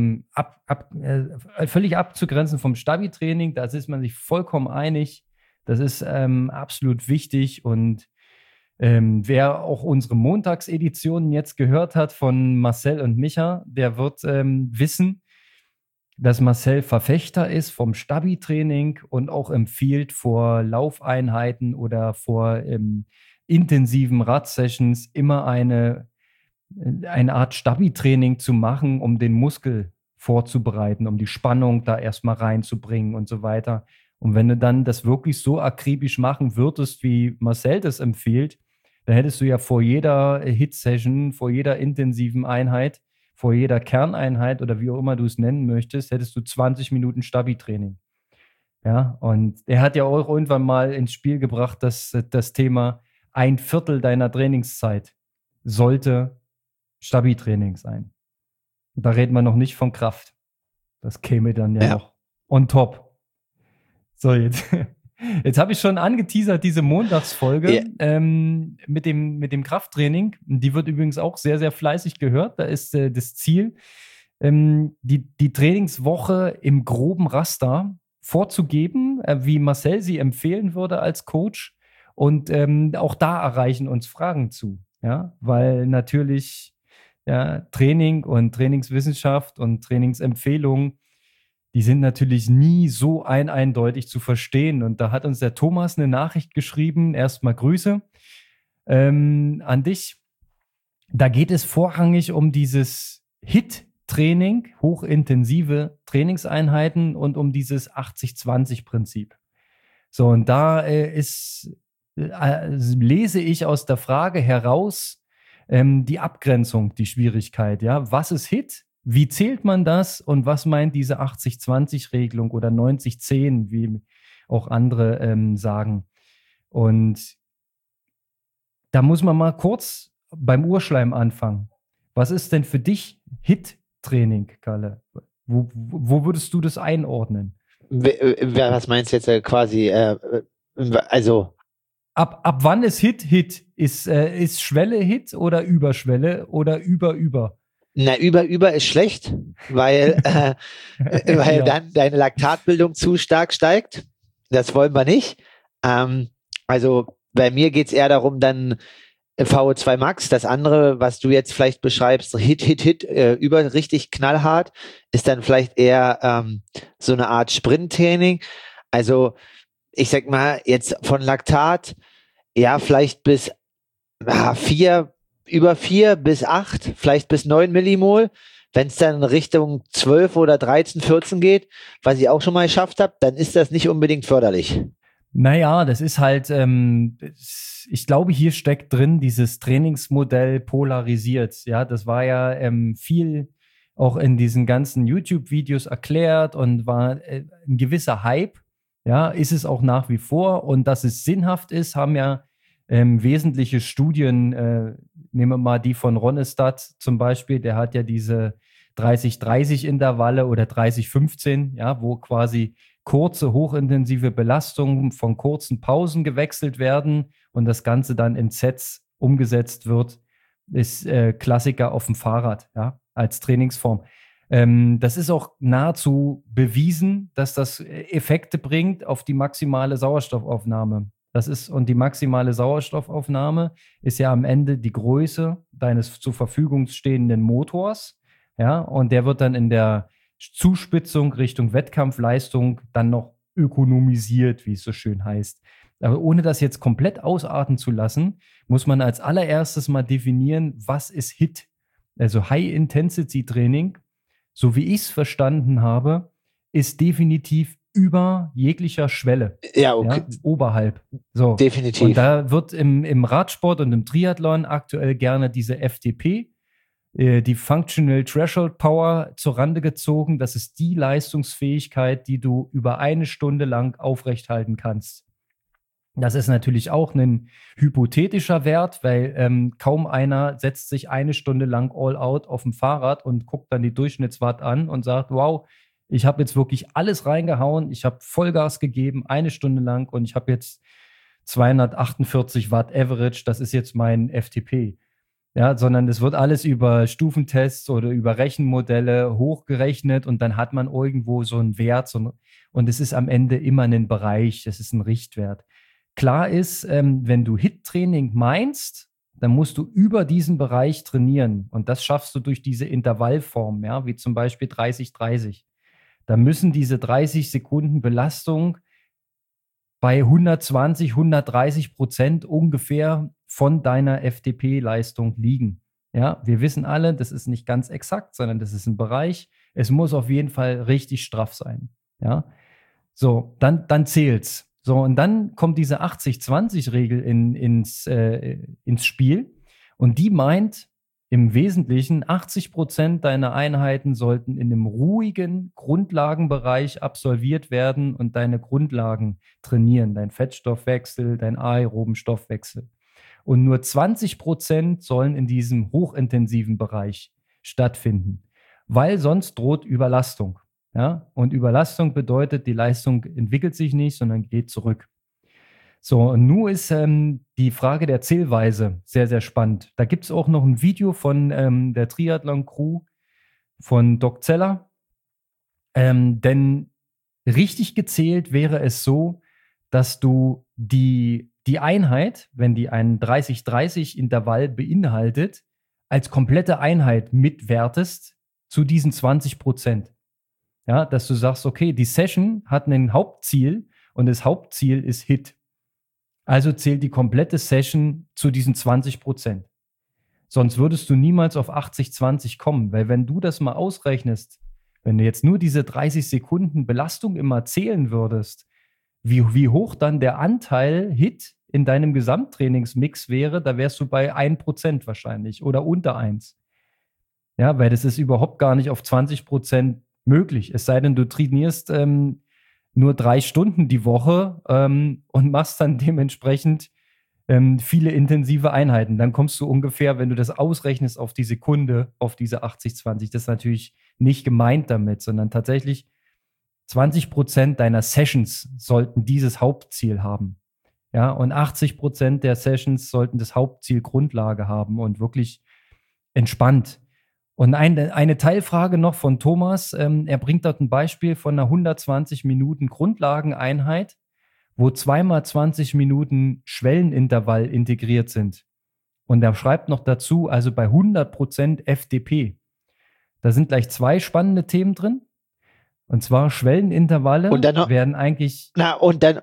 völlig abzugrenzen vom Stabi-Training. Da ist man sich vollkommen einig. Das ist absolut wichtig. Und wer auch unsere Montagseditionen jetzt gehört hat von Marcel und Micha, der wird wissen, dass Marcel Verfechter ist vom Stabi-Training und auch empfiehlt, vor Laufeinheiten oder vor intensiven Radsessions immer eine Art Stabi-Training zu machen, um den Muskel vorzubereiten, um die Spannung da erstmal reinzubringen und so weiter. Und wenn du dann das wirklich so akribisch machen würdest, wie Marcel das empfiehlt, dann hättest du ja vor jeder Hit-Session, vor jeder intensiven Einheit vor jeder Kerneinheit oder wie auch immer du es nennen möchtest, hättest du 20 Minuten Stabi-Training. Ja, und er hat ja auch irgendwann mal ins Spiel gebracht, dass das Thema 1/4 deiner Trainingszeit sollte Stabi-Training sein. Da reden wir noch nicht von Kraft. Das käme dann ja noch on top. So, jetzt habe ich schon angeteasert, diese Montagsfolge mit dem Krafttraining. Die wird übrigens auch sehr, sehr fleißig gehört. Da ist das Ziel, die Trainingswoche im groben Raster vorzugeben, wie Marcel sie empfehlen würde als Coach. Und auch da erreichen uns Fragen zu. Ja, weil natürlich Training und Trainingswissenschaft und Trainingsempfehlungen, die sind natürlich nie so eindeutig zu verstehen. Und da hat uns der Thomas eine Nachricht geschrieben. Erstmal Grüße an dich. Da geht es vorrangig um dieses HIIT-Training, hochintensive Trainingseinheiten und um dieses 80-20-Prinzip. So, und da lese ich aus der Frage heraus die Abgrenzung, die Schwierigkeit. Ja? Was ist HIIT? Wie zählt man das und was meint diese 80-20-Regelung oder 90-10, wie auch andere sagen? Und da muss man mal kurz beim Urschleim anfangen. Was ist denn für dich HIIT-Training, Kalle? Wo würdest du das einordnen? Was meinst du jetzt quasi? Also ab wann ist HIIT? Ist Schwelle HIIT oder Überschwelle oder über? Na, über ist schlecht, weil dann deine Laktatbildung zu stark steigt. Das wollen wir nicht. Also bei mir geht's eher darum, dann VO2 Max. Das andere, was du jetzt vielleicht beschreibst, HIIT, über richtig knallhart, ist dann vielleicht eher so eine Art Sprinttraining. Also ich sag mal, jetzt von Laktat, ja, vielleicht bis 4 bis 8, vielleicht bis 9 Millimol. Wenn es dann Richtung 12 oder 13, 14 geht, was ich auch schon mal geschafft habe, dann ist das nicht unbedingt förderlich. Naja, das ist halt, ich glaube, hier steckt drin dieses Trainingsmodell polarisiert. Ja, das war ja viel auch in diesen ganzen YouTube-Videos erklärt und war ein gewisser Hype. Ja, ist es auch nach wie vor. Und dass es sinnhaft ist, haben ja wesentliche Studien, nehmen wir mal die von Ronestad zum Beispiel, der hat ja diese 30-30-Intervalle oder 30-15, ja, wo quasi kurze, hochintensive Belastungen von kurzen Pausen gewechselt werden und das Ganze dann in Sets umgesetzt wird, ist Klassiker auf dem Fahrrad, ja, als Trainingsform. Das ist auch nahezu bewiesen, dass das Effekte bringt auf die maximale Sauerstoffaufnahme. Und die maximale Sauerstoffaufnahme ist ja am Ende die Größe deines zur Verfügung stehenden Motors, ja, und der wird dann in der Zuspitzung Richtung Wettkampfleistung dann noch ökonomisiert, wie es so schön heißt. Aber ohne das jetzt komplett ausarten zu lassen, muss man als allererstes mal definieren, was ist HIIT? Also High-Intensity-Training, so wie ich es verstanden habe, ist definitiv über jeglicher Schwelle. Ja, okay. Ja, oberhalb. So. Definitiv. Und da wird im Radsport und im Triathlon aktuell gerne diese FTP, die Functional Threshold Power, zur Rande gezogen. Das ist die Leistungsfähigkeit, die du über 1 Stunde lang aufrechthalten kannst. Das ist natürlich auch ein hypothetischer Wert, weil kaum einer setzt sich 1 Stunde lang all out auf dem Fahrrad und guckt dann die Durchschnittswatt an und sagt, wow, ich habe jetzt wirklich alles reingehauen, ich habe Vollgas gegeben, 1 Stunde lang und ich habe jetzt 248 Watt Average, das ist jetzt mein FTP. Ja, sondern es wird alles über Stufentests oder über Rechenmodelle hochgerechnet und dann hat man irgendwo so einen Wert und es ist am Ende immer ein Bereich, es ist ein Richtwert. Klar ist, wenn du HIIT-Training meinst, dann musst du über diesen Bereich trainieren und das schaffst du durch diese Intervallform, ja, wie zum Beispiel 30-30. Da müssen diese 30 Sekunden Belastung bei 120, 130% ungefähr von deiner FTP-Leistung liegen. Ja, wir wissen alle, das ist nicht ganz exakt, sondern das ist ein Bereich. Es muss auf jeden Fall richtig straff sein. Ja, so, dann zählt's. So, und dann kommt diese 80-20-Regel ins Spiel und die meint, im Wesentlichen 80% deiner Einheiten sollten in einem ruhigen Grundlagenbereich absolviert werden und deine Grundlagen trainieren, dein Fettstoffwechsel, dein aeroben Stoffwechsel. Und nur 20% sollen in diesem hochintensiven Bereich stattfinden, weil sonst droht Überlastung. Ja? Und Überlastung bedeutet, die Leistung entwickelt sich nicht, sondern geht zurück. So, und nun ist die Frage der Zählweise sehr, sehr spannend. Da gibt es auch noch ein Video von der Triathlon-Crew von Doc Zeller. Denn richtig gezählt wäre es so, dass du die Einheit, wenn die einen 30-30-Intervall beinhaltet, als komplette Einheit mitwertest zu diesen 20%. Ja, dass du sagst, okay, die Session hat ein Hauptziel und das Hauptziel ist HIIT. Also zählt die komplette Session zu diesen 20%. Sonst würdest du niemals auf 80-20 kommen, weil wenn du das mal ausrechnest, wenn du jetzt nur diese 30 Sekunden Belastung immer zählen würdest, wie hoch dann der Anteil HIIT in deinem Gesamttrainingsmix wäre, da wärst du bei 1% wahrscheinlich oder unter 1. Ja, weil das ist überhaupt gar nicht auf 20% möglich. Es sei denn, du trainierst nur 3 Stunden die Woche und machst dann dementsprechend viele intensive Einheiten. Dann kommst du ungefähr, wenn du das ausrechnest auf die Sekunde, auf diese 80-20. Das ist natürlich nicht gemeint damit, sondern tatsächlich 20% deiner Sessions sollten dieses Hauptziel haben. Ja, und 80% der Sessions sollten das Hauptziel Grundlage haben und wirklich entspannt. Und eine Teilfrage noch von Thomas. Er bringt dort ein Beispiel von einer 120 Minuten Grundlageneinheit, wo 2x20 Minuten Schwellenintervall integriert sind. Und er schreibt noch dazu, also bei 100% FDP. Da sind gleich 2 spannende Themen drin. Und zwar Schwellenintervalle und dann noch, werden eigentlich... und dann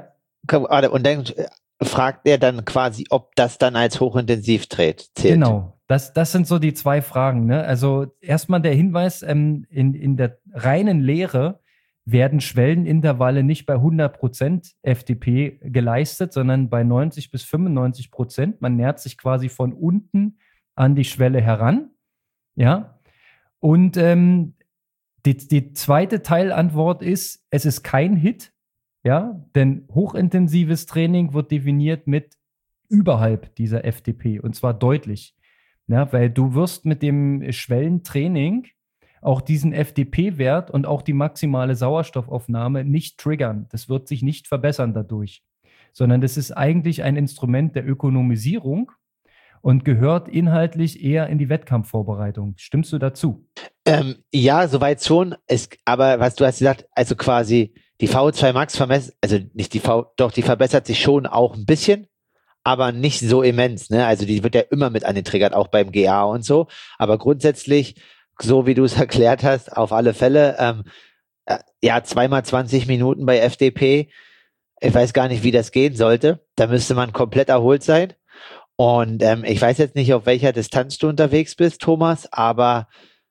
fragt er dann quasi, ob das dann als hochintensiv zählt. Genau, das sind so die 2 Fragen. Ne? Also erstmal der Hinweis, in der reinen Lehre werden Schwellenintervalle nicht bei 100% FDP geleistet, sondern bei 90-95%. Man nähert sich quasi von unten an die Schwelle heran. Ja, und die zweite Teilantwort ist, es ist kein HIIT. Ja, denn hochintensives Training wird definiert mit überhalb dieser FDP und zwar deutlich. Ja, weil du wirst mit dem Schwellentraining auch diesen FDP-Wert und auch die maximale Sauerstoffaufnahme nicht triggern. Das wird sich nicht verbessern dadurch, sondern das ist eigentlich ein Instrument der Ökonomisierung und gehört inhaltlich eher in die Wettkampfvorbereitung. Stimmst du dazu? Ja, soweit schon. Aber was du hast gesagt, also quasi die VO2 Max vermessen, also nicht die verbessert sich schon auch ein bisschen, aber nicht so immens, ne? Also die wird ja immer mit angetriggert, auch beim GA und so. Aber grundsätzlich, so wie du es erklärt hast, auf alle Fälle, 2x20 Minuten bei FDP. Ich weiß gar nicht, wie das gehen sollte. Da müsste man komplett erholt sein. Und ich weiß jetzt nicht, auf welcher Distanz du unterwegs bist, Thomas, aber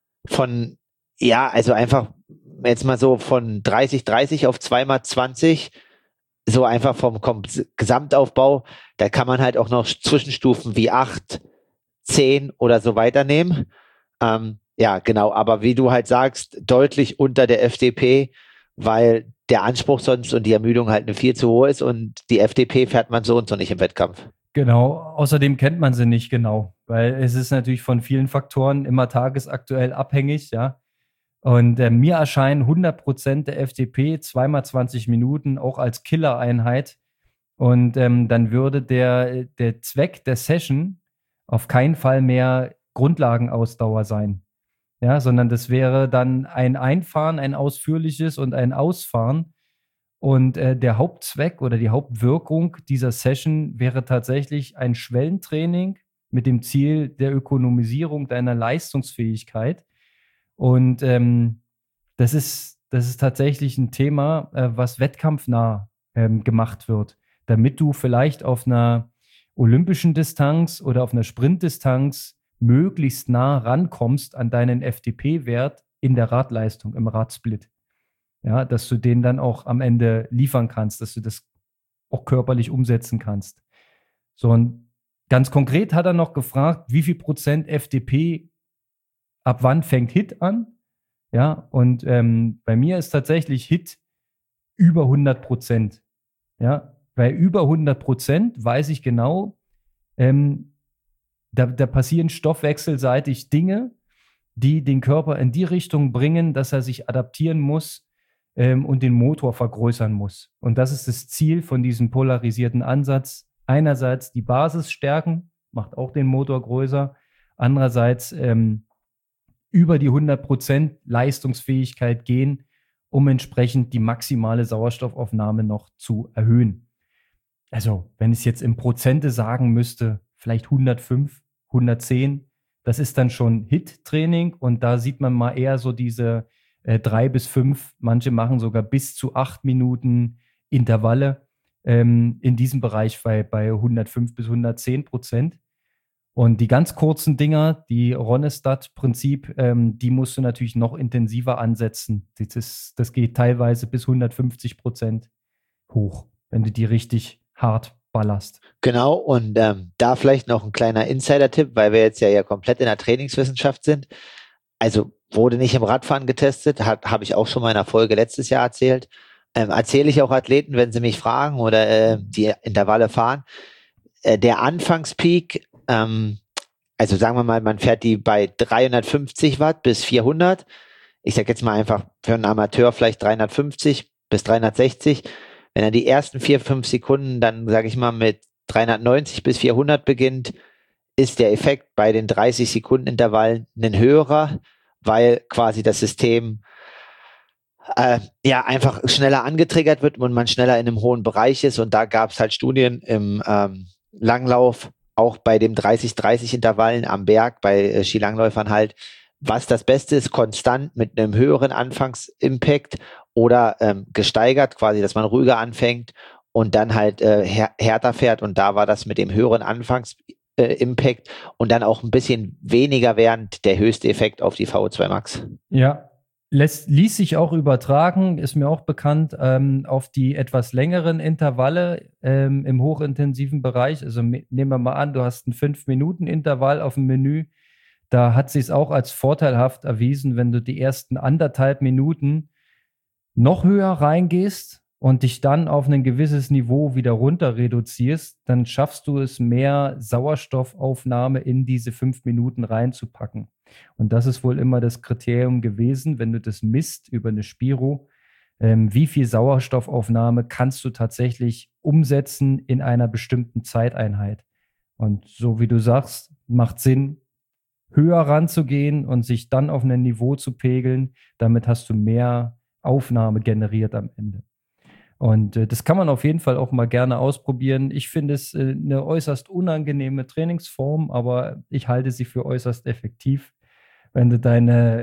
also einfach jetzt mal so von 30-30 auf 2x20, so einfach vom Gesamtaufbau, da kann man halt auch noch Zwischenstufen wie 8, 10 oder so weiternehmen. Ja, genau, aber wie du halt sagst, deutlich unter der FDP, weil der Anspruch sonst und die Ermüdung halt eine viel zu hohe ist und die FDP fährt man so und so nicht im Wettkampf. Genau, außerdem kennt man sie nicht genau, weil es ist natürlich von vielen Faktoren immer tagesaktuell abhängig, ja. Und mir erscheinen 100% der FDP 2x20 Minuten auch als Killereinheit. Und dann würde der Zweck der Session auf keinen Fall mehr Grundlagenausdauer sein. Ja, sondern das wäre dann ein Einfahren, ein ausführliches und ein Ausfahren. Und der Hauptzweck oder die Hauptwirkung dieser Session wäre tatsächlich ein Schwellentraining mit dem Ziel der Ökonomisierung deiner Leistungsfähigkeit. Und das ist tatsächlich ein Thema, was wettkampfnah gemacht wird, damit du vielleicht auf einer olympischen Distanz oder auf einer Sprintdistanz möglichst nah rankommst an deinen FDP-Wert in der Radleistung, im Radsplit. Ja, dass du den dann auch am Ende liefern kannst, dass du das auch körperlich umsetzen kannst. So, und Ganz konkret hat er noch gefragt, wie viel Prozent FDP, ab wann fängt HIIT an? Ja, und bei mir ist tatsächlich HIIT über 100%. Ja, bei über 100% weiß ich genau, da passieren stoffwechselseitig Dinge, die den Körper in die Richtung bringen, dass er sich adaptieren muss und den Motor vergrößern muss. Und das ist das Ziel von diesem polarisierten Ansatz. Einerseits die Basis stärken, macht auch den Motor größer. Andererseits über die 100% Leistungsfähigkeit gehen, um entsprechend die maximale Sauerstoffaufnahme noch zu erhöhen. Also, wenn ich es jetzt in Prozente sagen müsste, vielleicht 105, 110, das ist dann schon HIIT-Training und da sieht man mal eher so diese 3 bis 5, manche machen sogar bis zu 8 Minuten Intervalle in diesem Bereich bei 105 bis 110%. Und die ganz kurzen Dinger, die Ronestadt-Prinzip, die musst du natürlich noch intensiver ansetzen. Das geht teilweise bis 150% hoch, wenn du die richtig hart ballerst. Genau, und da vielleicht noch ein kleiner Insider-Tipp, weil wir jetzt ja komplett in der Trainingswissenschaft sind. Also wurde nicht im Radfahren getestet, habe ich auch schon mal in einer Folge letztes Jahr erzählt. Erzähle ich auch Athleten, wenn sie mich fragen oder die Intervalle fahren. Der Anfangspeak, also sagen wir mal, man fährt die bei 350 Watt bis 400. Ich sage jetzt mal einfach für einen Amateur vielleicht 350 bis 360. Wenn er die ersten 4-5 Sekunden dann, sage ich mal, mit 390 bis 400 beginnt, ist der Effekt bei den 30 Sekunden Intervallen ein höherer, weil quasi das System einfach schneller angetriggert wird und man schneller in einem hohen Bereich ist. Und da gab es halt Studien im Langlauf, auch bei dem 30-30 Intervallen am Berg, bei Skilangläufern halt, was das Beste ist, konstant mit einem höheren Anfangsimpact oder gesteigert, quasi, dass man ruhiger anfängt und dann halt härter fährt. Und da war das mit dem höheren Anfangsimpact und dann auch ein bisschen weniger während der höchste Effekt auf die VO2 Max. Ja, ließ sich auch übertragen, ist mir auch bekannt, auf die etwas längeren Intervalle im hochintensiven Bereich. Also nehmen wir mal an, du hast ein 5-Minuten-Intervall auf dem Menü. Da hat sich es auch als vorteilhaft erwiesen, wenn du die ersten 1,5 Minuten noch höher reingehst und dich dann auf ein gewisses Niveau wieder runter reduzierst, dann schaffst du es, mehr Sauerstoffaufnahme in diese 5 Minuten reinzupacken. Und das ist wohl immer das Kriterium gewesen, wenn du das misst über eine Spiro, wie viel Sauerstoffaufnahme kannst du tatsächlich umsetzen in einer bestimmten Zeiteinheit. Und so wie du sagst, macht Sinn, höher ranzugehen und sich dann auf ein Niveau zu pegeln. Damit hast du mehr Aufnahme generiert am Ende. Und das kann man auf jeden Fall auch mal gerne ausprobieren. Ich finde es eine äußerst unangenehme Trainingsform, aber ich halte sie für äußerst effektiv. Wenn du deine,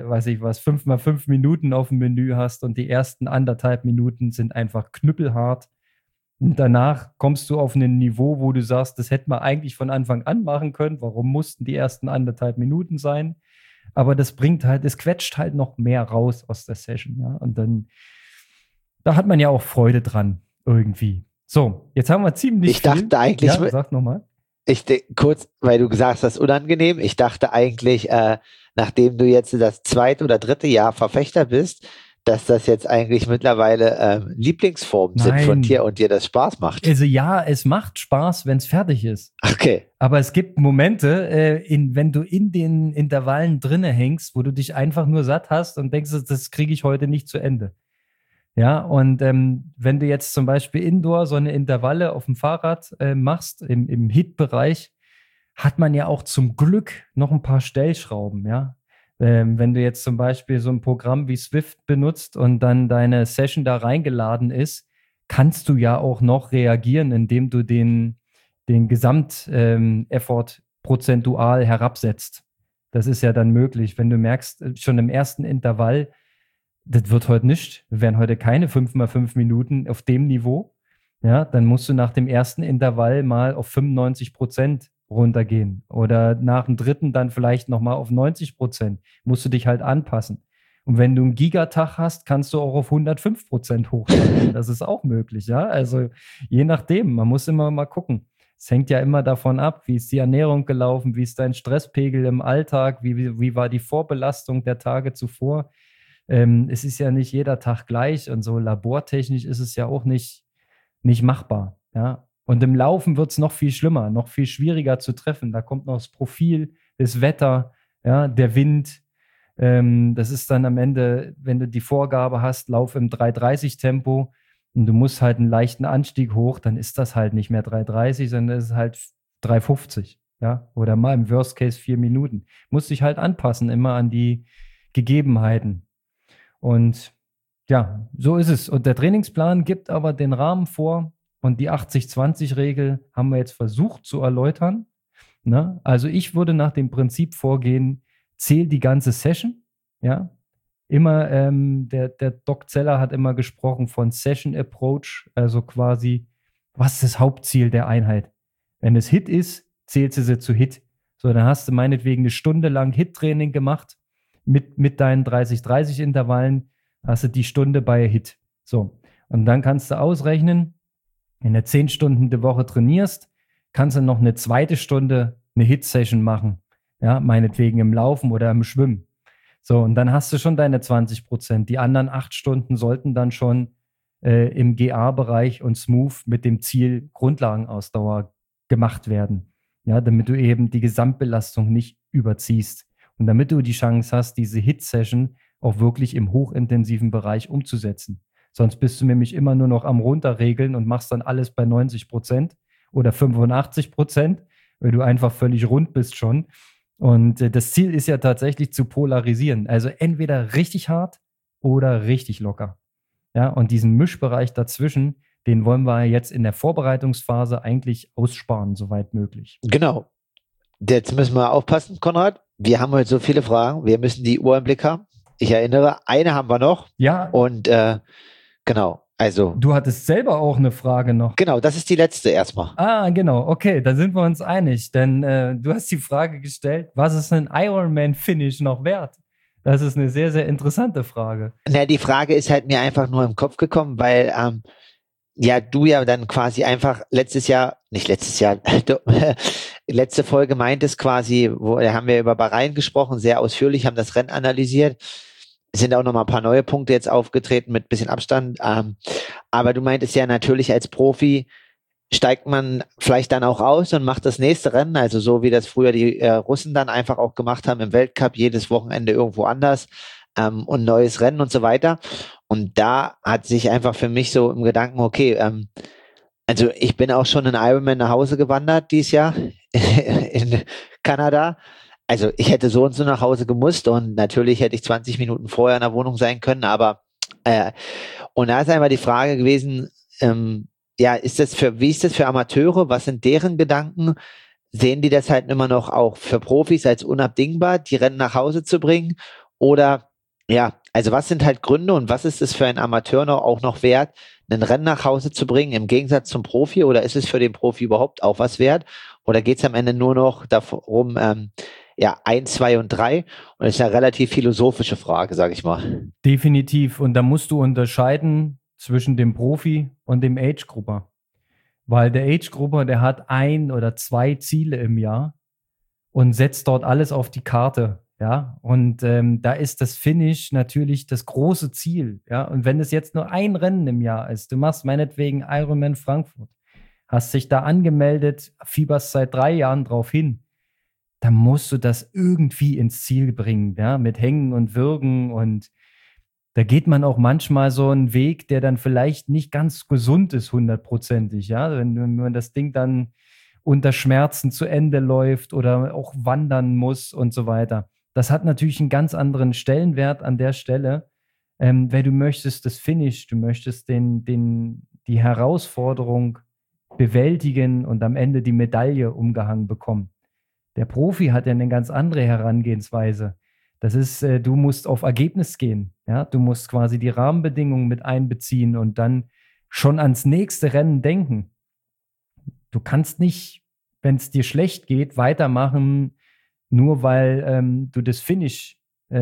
5x5 Minuten auf dem Menü hast und die ersten 1,5 Minuten sind einfach knüppelhart. Und danach kommst du auf ein Niveau, wo du sagst, das hätte man eigentlich von Anfang an machen können. Warum mussten die ersten 1,5 Minuten sein? Aber das quetscht halt noch mehr raus aus der Session, ja. Und dann, da hat man ja auch Freude dran, irgendwie. So, jetzt haben wir ziemlich Ich dachte eigentlich, ja, sag nochmal. Kurz, weil du gesagt hast, unangenehm, ich dachte eigentlich, nachdem du jetzt das 2. oder 3. Jahr Verfechter bist, dass das jetzt eigentlich mittlerweile Lieblingsformen sind von dir und dir das Spaß macht. Also ja, es macht Spaß, wenn es fertig ist. Okay. Aber es gibt Momente, wenn du in den Intervallen drinne hängst, wo du dich einfach nur satt hast und denkst, das kriege ich heute nicht zu Ende. Ja, und wenn du jetzt zum Beispiel Indoor so eine Intervalle auf dem Fahrrad machst, im HIIT-Bereich, hat man ja auch zum Glück noch ein paar Stellschrauben, ja. Wenn du jetzt zum Beispiel so ein Programm wie Swift benutzt und dann deine Session da reingeladen ist, kannst du ja auch noch reagieren, indem du den Gesamt-Effort prozentual herabsetzt. Das ist ja dann möglich. Wenn du merkst, schon im ersten Intervall, das wird heute nicht, wir werden heute keine 5x5 Minuten auf dem Niveau, ja, dann musst du nach dem ersten Intervall mal auf 95% runtergehen oder nach dem dritten dann vielleicht nochmal auf 90%. Musst du dich halt anpassen. Und wenn du einen Gigatag hast, kannst du auch auf 105% hochsteigen. Das ist auch möglich, ja. Also je nachdem, man muss immer mal gucken. Es hängt ja immer davon ab, wie ist die Ernährung gelaufen, wie ist dein Stresspegel im Alltag, wie war die Vorbelastung der Tage zuvor. Es ist ja nicht jeder Tag gleich und so labortechnisch ist es ja auch nicht machbar. Ja? Und im Laufen wird es noch viel schlimmer, noch viel schwieriger zu treffen. Da kommt noch das Profil, das Wetter, ja, der Wind. Das ist dann am Ende, wenn du die Vorgabe hast, lauf im 3:30 Tempo und du musst halt einen leichten Anstieg hoch, dann ist das halt nicht mehr 3:30, sondern es ist halt 3:50. Ja? Oder mal im Worst Case 4 Minuten. Musst dich halt anpassen, immer an die Gegebenheiten. Und ja, so ist es. Und der Trainingsplan gibt aber den Rahmen vor und die 80-20-Regel haben wir jetzt versucht zu erläutern. Ne? Also ich würde nach dem Prinzip vorgehen, zähl die ganze Session. Ja, immer, der Doc Zeller hat immer gesprochen von Session Approach, also quasi, was ist das Hauptziel der Einheit? Wenn es Hit ist, zählst du sie zu Hit. So, dann hast du meinetwegen eine Stunde lang Hit-Training gemacht mit deinen 30-30-Intervallen, hast du die Stunde bei Hit. So, und dann kannst du ausrechnen, wenn du 10 Stunden die Woche trainierst, kannst du noch eine zweite Stunde eine Hit-Session machen. Ja, meinetwegen im Laufen oder im Schwimmen. So, und dann hast du schon deine 20%. Die anderen 8 Stunden sollten dann schon im GA-Bereich und Smooth mit dem Ziel Grundlagenausdauer gemacht werden. Ja, damit du eben die Gesamtbelastung nicht überziehst. Und damit du die Chance hast, diese Hit-Session auch wirklich im hochintensiven Bereich umzusetzen. Sonst bist du nämlich immer nur noch am Runterregeln und machst dann alles bei 90% oder 85%, weil du einfach völlig rund bist schon. Und das Ziel ist ja tatsächlich zu polarisieren. Also entweder richtig hart oder richtig locker. Ja, und diesen Mischbereich dazwischen, den wollen wir jetzt in der Vorbereitungsphase eigentlich aussparen, soweit möglich. Genau. Jetzt müssen wir aufpassen, Konrad. Wir haben heute so viele Fragen. Wir müssen die Uhr im Blick haben. Ich erinnere, eine haben wir noch. Ja. Und genau, also. Du hattest selber auch eine Frage noch. Genau, das ist die letzte erstmal. Ah, genau. Okay, da sind wir uns einig. Denn du hast die Frage gestellt, was ist ein Ironman-Finish noch wert? Das ist eine sehr, sehr interessante Frage. Na, die Frage ist halt mir einfach nur im Kopf gekommen, weil ja, du ja dann quasi einfach letzte Folge meintest quasi, da haben wir über Bahrain gesprochen, sehr ausführlich, haben das Rennen analysiert. Es sind auch noch mal ein paar neue Punkte jetzt aufgetreten mit bisschen Abstand. Aber du meintest ja natürlich als Profi steigt man vielleicht dann auch aus und macht das nächste Rennen, also so wie das früher die Russen dann einfach auch gemacht haben im Weltcup, jedes Wochenende irgendwo anders und neues Rennen und so weiter. Und da hat sich einfach für mich so im Gedanken, okay, also ich bin auch schon in Ironman nach Hause gewandert dieses Jahr in Kanada. Also ich hätte so und so nach Hause gemusst und natürlich hätte ich 20 Minuten vorher in der Wohnung sein können, aber und da ist einfach die Frage gewesen, ja, wie ist das für Amateure? Was sind deren Gedanken? Sehen die das halt immer noch auch für Profis als unabdingbar, die Rennen nach Hause zu bringen? Oder ja, also was sind halt Gründe und was ist es für einen Amateur auch noch wert, ein Rennen nach Hause zu bringen im Gegensatz zum Profi? Oder ist es für den Profi überhaupt auch was wert? Oder geht es am Ende nur noch darum, ja, 1, 2 und 3? Und das ist eine relativ philosophische Frage, sage ich mal. Definitiv. Und da musst du unterscheiden zwischen dem Profi und dem Age-Grupper. Weil der Age-Grupper, der hat 1 oder 2 Ziele im Jahr und setzt dort alles auf die Karte. Ja, und da ist das Finish natürlich das große Ziel. Ja, und wenn es jetzt nur ein Rennen im Jahr ist, du machst meinetwegen Ironman Frankfurt, hast dich da angemeldet, fieberst seit 3 Jahren drauf hin, dann musst du das irgendwie ins Ziel bringen, ja, mit Hängen und Würgen. Und da geht man auch manchmal so einen Weg, der dann vielleicht nicht ganz gesund ist, 100%ig, ja, wenn man das Ding dann unter Schmerzen zu Ende läuft oder auch wandern muss und so weiter. Das hat natürlich einen ganz anderen Stellenwert an der Stelle, weil du möchtest das Finish, du möchtest die Herausforderung bewältigen und am Ende die Medaille umgehangen bekommen. Der Profi hat ja eine ganz andere Herangehensweise. Das ist, du musst auf Ergebnis gehen. Ja? Du musst quasi die Rahmenbedingungen mit einbeziehen und dann schon ans nächste Rennen denken. Du kannst nicht, wenn es dir schlecht geht, weitermachen, nur weil du das Finish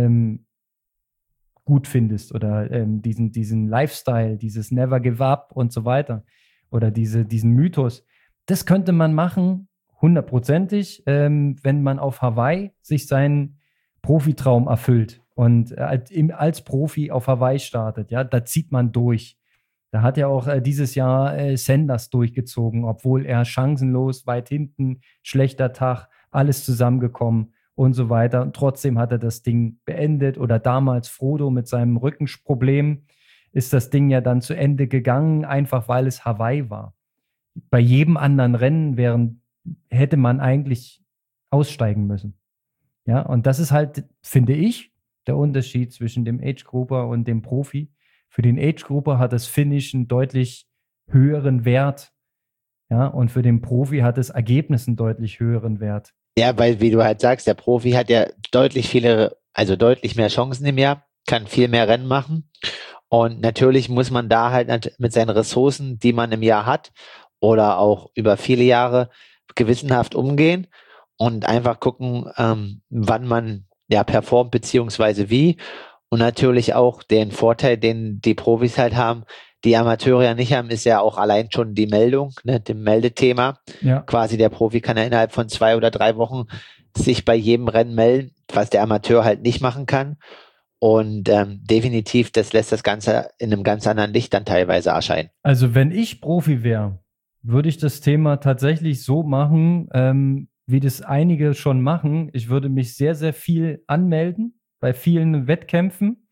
gut findest oder diesen Lifestyle, dieses Never Give Up und so weiter oder diesen Mythos. das könnte man machen, hundertprozentig, wenn man auf Hawaii sich seinen Profitraum erfüllt und als Profi auf Hawaii startet. Ja, da zieht man durch. Da hat ja auch dieses Jahr Sanders durchgezogen, obwohl er chancenlos, weit hinten, schlechter Tag, alles zusammengekommen und so weiter. Und trotzdem hat er das Ding beendet. Oder damals Frodo mit seinem Rückenproblem ist das Ding ja dann zu Ende gegangen, einfach weil es Hawaii war. Bei jedem anderen Rennen hätte man eigentlich aussteigen müssen. Ja, und das ist halt, finde ich, der Unterschied zwischen dem Age-Grouper und dem Profi. Für den Age-Grouper hat das Finish einen deutlich höheren Wert. Ja, und für den Profi hat das Ergebnis einen deutlich höheren Wert. Ja, weil, wie du halt sagst, der Profi hat ja deutlich mehr Chancen im Jahr, kann viel mehr Rennen machen. Und natürlich muss man da halt mit seinen Ressourcen, die man im Jahr hat oder auch über viele Jahre gewissenhaft umgehen und einfach gucken, wann man ja performt beziehungsweise wie. Und natürlich auch den Vorteil, den die Profis halt haben, die Amateure ja nicht haben, ist ja auch allein schon die Meldung, ne, dem Meldethema. Ja. Quasi der Profi kann ja innerhalb von 2 oder 3 Wochen sich bei jedem Rennen melden, was der Amateur halt nicht machen kann. Und definitiv, das lässt das Ganze in einem ganz anderen Licht dann teilweise erscheinen. Also wenn ich Profi wäre, würde ich das Thema tatsächlich so machen, wie das einige schon machen. Ich würde mich sehr, sehr viel anmelden bei vielen Wettkämpfen.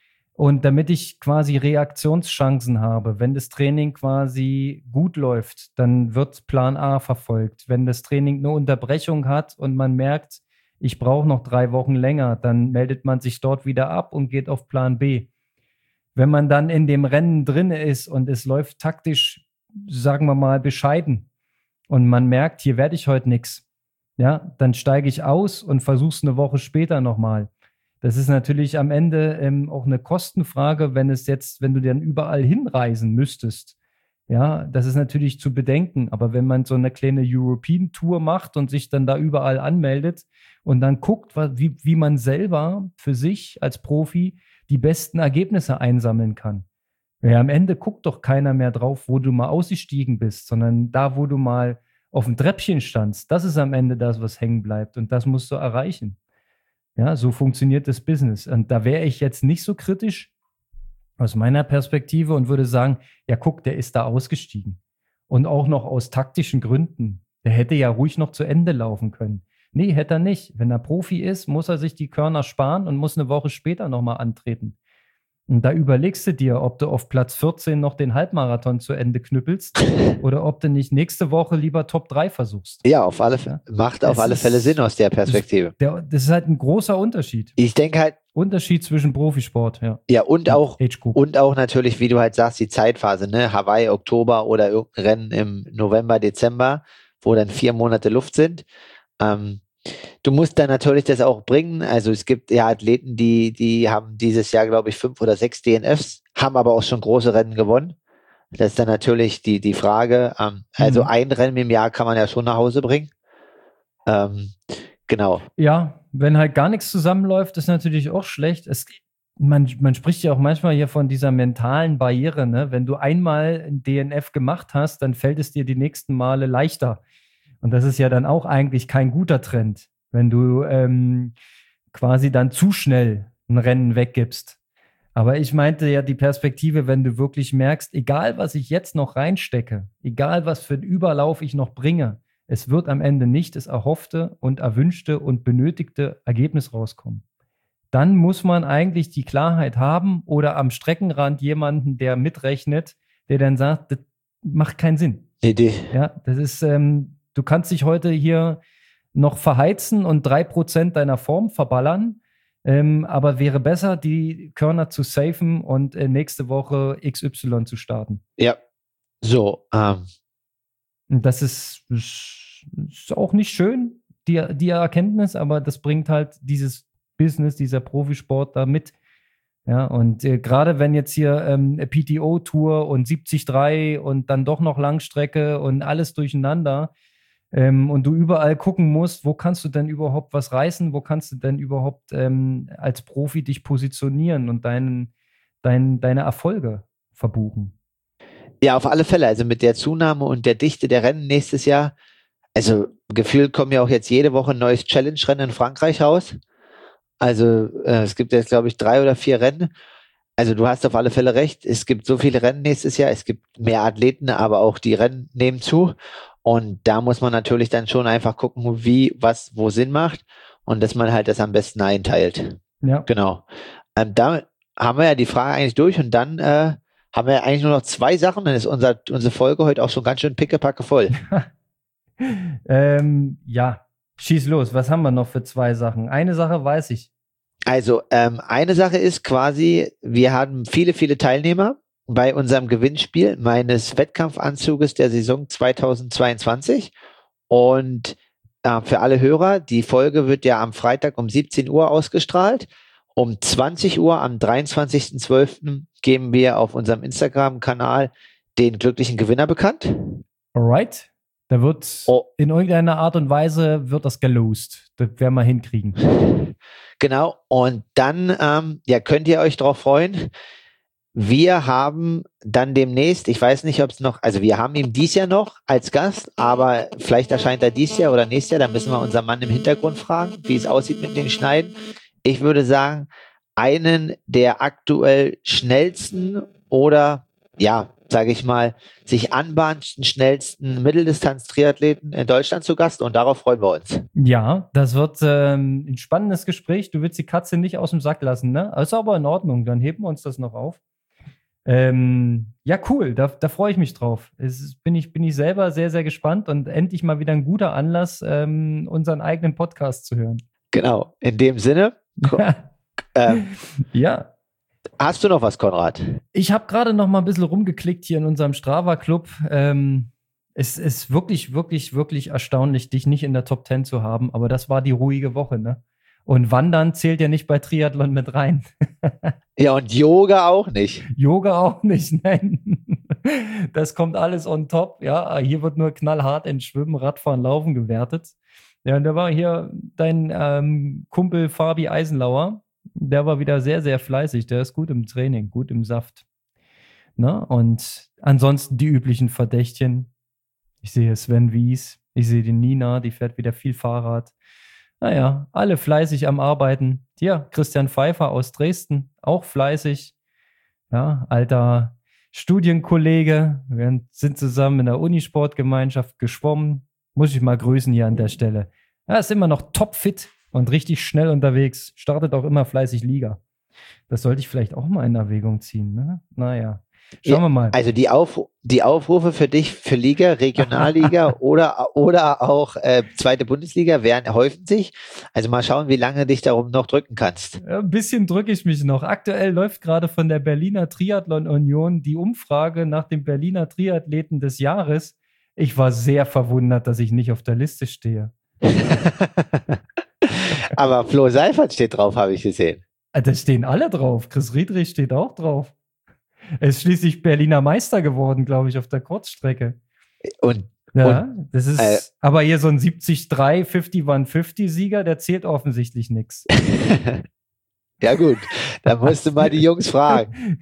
Und damit ich quasi Reaktionschancen habe, wenn das Training quasi gut läuft, dann wird Plan A verfolgt. Wenn das Training eine Unterbrechung hat und man merkt, ich brauche noch 3 Wochen länger, dann meldet man sich dort wieder ab und geht auf Plan B. Wenn man dann in dem Rennen drin ist und es läuft taktisch, sagen wir mal, bescheiden und man merkt, hier werde ich heute nichts, ja, dann steige ich aus und versuche es eine Woche später nochmal. Das ist natürlich am Ende auch eine Kostenfrage, wenn du dann überall hinreisen müsstest. Ja, das ist natürlich zu bedenken. Aber wenn man so eine kleine European Tour macht und sich dann da überall anmeldet und dann guckt, wie man selber für sich als Profi die besten Ergebnisse einsammeln kann. Ja, am Ende guckt doch keiner mehr drauf, wo du mal ausgestiegen bist, sondern da, wo du mal auf dem Treppchen standst. Das ist am Ende das, was hängen bleibt. Und das musst du erreichen. Ja, so funktioniert das Business. Und da wäre ich jetzt nicht so kritisch aus meiner Perspektive und würde sagen, ja, guck, der ist da ausgestiegen. Und auch noch aus taktischen Gründen. Der hätte ja ruhig noch zu Ende laufen können. Nee, hätte er nicht. Wenn er Profi ist, muss er sich die Körner sparen und muss eine Woche später nochmal antreten. Und da überlegst du dir, ob du auf Platz 14 noch den Halbmarathon zu Ende knüppelst oder ob du nicht nächste Woche lieber Top 3 versuchst. Ja, auf alle Fälle. Macht auf alle Fälle Sinn aus der Perspektive. Das ist halt ein großer Unterschied. Ich denke halt. Unterschied zwischen Profisport, ja. Ja, und auch natürlich, wie du halt sagst, die Zeitphase, ne? Hawaii, Oktober oder irgendein Rennen im November, Dezember, wo dann 4 Monate Luft sind. Du musst dann natürlich das auch bringen. Also es gibt ja Athleten, die haben dieses Jahr, glaube ich, 5 oder 6 DNFs, haben aber auch schon große Rennen gewonnen. Das ist dann natürlich die Frage. Also ein Rennen im Jahr kann man ja schon nach Hause bringen. Genau. Ja, wenn halt gar nichts zusammenläuft, ist natürlich auch schlecht. Man spricht ja auch manchmal hier von dieser mentalen Barriere, ne? Wenn du einmal ein DNF gemacht hast, dann fällt es dir die nächsten Male leichter. Und das ist ja dann auch eigentlich kein guter Trend, wenn du quasi dann zu schnell ein Rennen weggibst. Aber ich meinte ja die Perspektive, wenn du wirklich merkst, egal was ich jetzt noch reinstecke, egal was für einen Überlauf ich noch bringe, es wird am Ende nicht das erhoffte und erwünschte und benötigte Ergebnis rauskommen. Dann muss man eigentlich die Klarheit haben oder am Streckenrand jemanden, der mitrechnet, der dann sagt, das macht keinen Sinn. Idee. Ja, das ist, du kannst dich heute hier noch verheizen und 3% deiner Form verballern, aber wäre besser, die Körner zu safen und nächste Woche XY zu starten. Ja, so. Und das ist auch nicht schön, die Erkenntnis, aber das bringt halt dieses Business, dieser Profisport da mit. Ja, und gerade wenn jetzt hier PTO-Tour und 73 und dann doch noch Langstrecke und alles durcheinander und du überall gucken musst, wo kannst du denn überhaupt was reißen, wo kannst du denn überhaupt als Profi dich positionieren und deine Erfolge verbuchen. Ja, auf alle Fälle. Also mit der Zunahme und der Dichte der Rennen nächstes Jahr, also gefühlt kommen ja auch jetzt jede Woche ein neues Challenge-Rennen in Frankreich raus. Also es gibt jetzt, glaube ich, 3 oder 4 Rennen. Also du hast auf alle Fälle recht. Es gibt so viele Rennen nächstes Jahr. Es gibt mehr Athleten, aber auch die Rennen nehmen zu. Und da muss man natürlich dann schon einfach gucken, wie, was, wo Sinn macht und dass man halt das am besten einteilt. Ja. Genau. Da haben wir ja die Frage eigentlich durch und dann haben wir ja eigentlich nur noch 2 Sachen. Dann ist unsere Folge heute auch schon ganz schön pickepacke voll. Ja, schieß los. Was haben wir noch für 2 Sachen? Eine Sache weiß ich. Also eine Sache ist quasi, wir haben viele, viele Teilnehmer bei unserem Gewinnspiel meines Wettkampfanzuges der Saison 2022 und für alle Hörer, die Folge wird ja am Freitag um 17 Uhr ausgestrahlt. Um 20 Uhr am 23.12. geben wir auf unserem Instagram-Kanal den glücklichen Gewinner bekannt. Alright. Da wird in irgendeiner Art und Weise wird das gelost. Das werden wir hinkriegen. Genau. Und dann könnt ihr euch darauf freuen. Wir haben dann demnächst, ich weiß nicht, ob es noch, also wir haben ihn dies Jahr noch als Gast, aber vielleicht erscheint er dies Jahr oder nächstes Jahr. Da müssen wir unseren Mann im Hintergrund fragen, wie es aussieht mit den Schneiden. Ich würde sagen, einen der aktuell schnellsten oder, ja, sage ich mal, sich anbahnendsten, schnellsten Mitteldistanz-Triathleten in Deutschland zu Gast und darauf freuen wir uns. Ja, das wird ein spannendes Gespräch. Du willst die Katze nicht aus dem Sack lassen, ne? Ist aber in Ordnung, dann heben wir uns das noch auf. Ja, cool, da freue ich mich drauf. Bin ich selber sehr, sehr gespannt und endlich mal wieder ein guter Anlass, unseren eigenen Podcast zu hören. Genau, in dem Sinne. Ja. Hast du noch was, Konrad? Ich habe gerade noch mal ein bisschen rumgeklickt hier in unserem Strava-Club. Es ist wirklich, wirklich, wirklich erstaunlich, dich nicht in der Top 10 zu haben, aber das war die ruhige Woche, ne? Und Wandern zählt ja nicht bei Triathlon mit rein. Ja, und Yoga auch nicht. Yoga auch nicht, nein. Das kommt alles on top. Ja, hier wird nur knallhart in Schwimmen, Radfahren, Laufen gewertet. Ja, und da war hier dein Kumpel Fabi Eisenlauer. Der war wieder sehr, sehr fleißig. Der ist gut im Training, gut im Saft. Na, und ansonsten die üblichen Verdächtchen. Ich sehe Sven Wies, ich sehe die Nina, die fährt wieder viel Fahrrad. Naja, alle fleißig am Arbeiten. Hier, Christian Pfeiffer aus Dresden, auch fleißig. Ja, alter Studienkollege. Wir sind zusammen in der Unisportgemeinschaft geschwommen. Muss ich mal grüßen hier an der Stelle. Ja, ist immer noch topfit und richtig schnell unterwegs. Startet auch immer fleißig Liga. Das sollte ich vielleicht auch mal in Erwägung ziehen, ne? Naja. Schauen wir mal. Also die Aufrufe für dich für Liga, Regionalliga oder auch zweite Bundesliga häufen sich. Also mal schauen, wie lange dich darum noch drücken kannst. Ja, ein bisschen drücke ich mich noch. Aktuell läuft gerade von der Berliner Triathlon Union die Umfrage nach dem Berliner Triathleten des Jahres. Ich war sehr verwundert, dass ich nicht auf der Liste stehe. Aber Flo Seifert steht drauf, habe ich gesehen. Da stehen alle drauf. Chris Riedrich steht auch drauf. Er ist schließlich Berliner Meister geworden, glaube ich, auf der Kurzstrecke. Das ist aber hier so ein 73 51-50-Sieger, der zählt offensichtlich nichts. Ja gut, da musst du mal die Jungs fragen.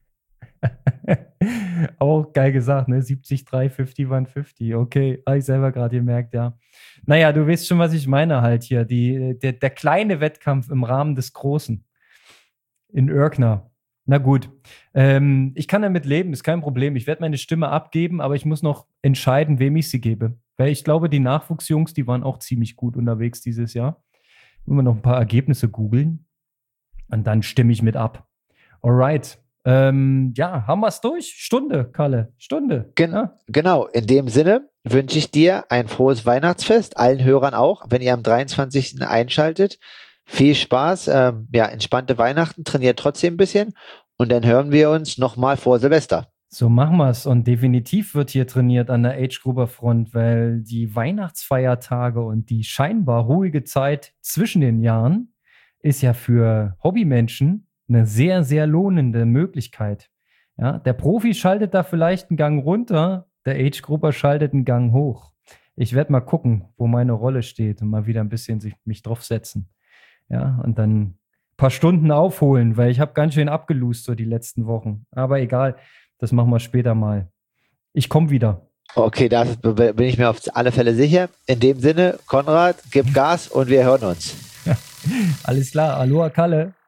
Auch geil gesagt, ne? 73 51-50. Okay, habe ich selber gerade gemerkt, ja. Naja, du weißt schon, was ich meine halt hier. Der kleine Wettkampf im Rahmen des Großen in Oerkner. Na gut, ich kann damit leben, ist kein Problem. Ich werde meine Stimme abgeben, aber ich muss noch entscheiden, wem ich sie gebe. Weil ich glaube, die Nachwuchsjungs, die waren auch ziemlich gut unterwegs dieses Jahr. Wenn wir noch ein paar Ergebnisse googeln und dann stimme ich mit ab. Alright. Haben wir es durch? Stunde, Kalle, Stunde. Genau, in dem Sinne wünsche ich dir ein frohes Weihnachtsfest, allen Hörern auch, wenn ihr am 23. einschaltet. Viel Spaß, entspannte Weihnachten, trainiert trotzdem ein bisschen und dann hören wir uns nochmal vor Silvester. So machen wir es und definitiv wird hier trainiert an der Age-Gruber-Front, weil die Weihnachtsfeiertage und die scheinbar ruhige Zeit zwischen den Jahren ist ja für Hobbymenschen eine sehr, sehr lohnende Möglichkeit. Ja, der Profi schaltet da vielleicht einen Gang runter, der Age-Grupper schaltet einen Gang hoch. Ich werde mal gucken, wo meine Rolle steht und mal wieder ein bisschen mich draufsetzen. Ja, und dann ein paar Stunden aufholen, weil ich habe ganz schön abgelust so die letzten Wochen. Aber egal, das machen wir später mal. Ich komme wieder. Okay, da bin ich mir auf alle Fälle sicher. In dem Sinne, Konrad, gib Gas und wir hören uns. Alles klar, Aloha Kalle.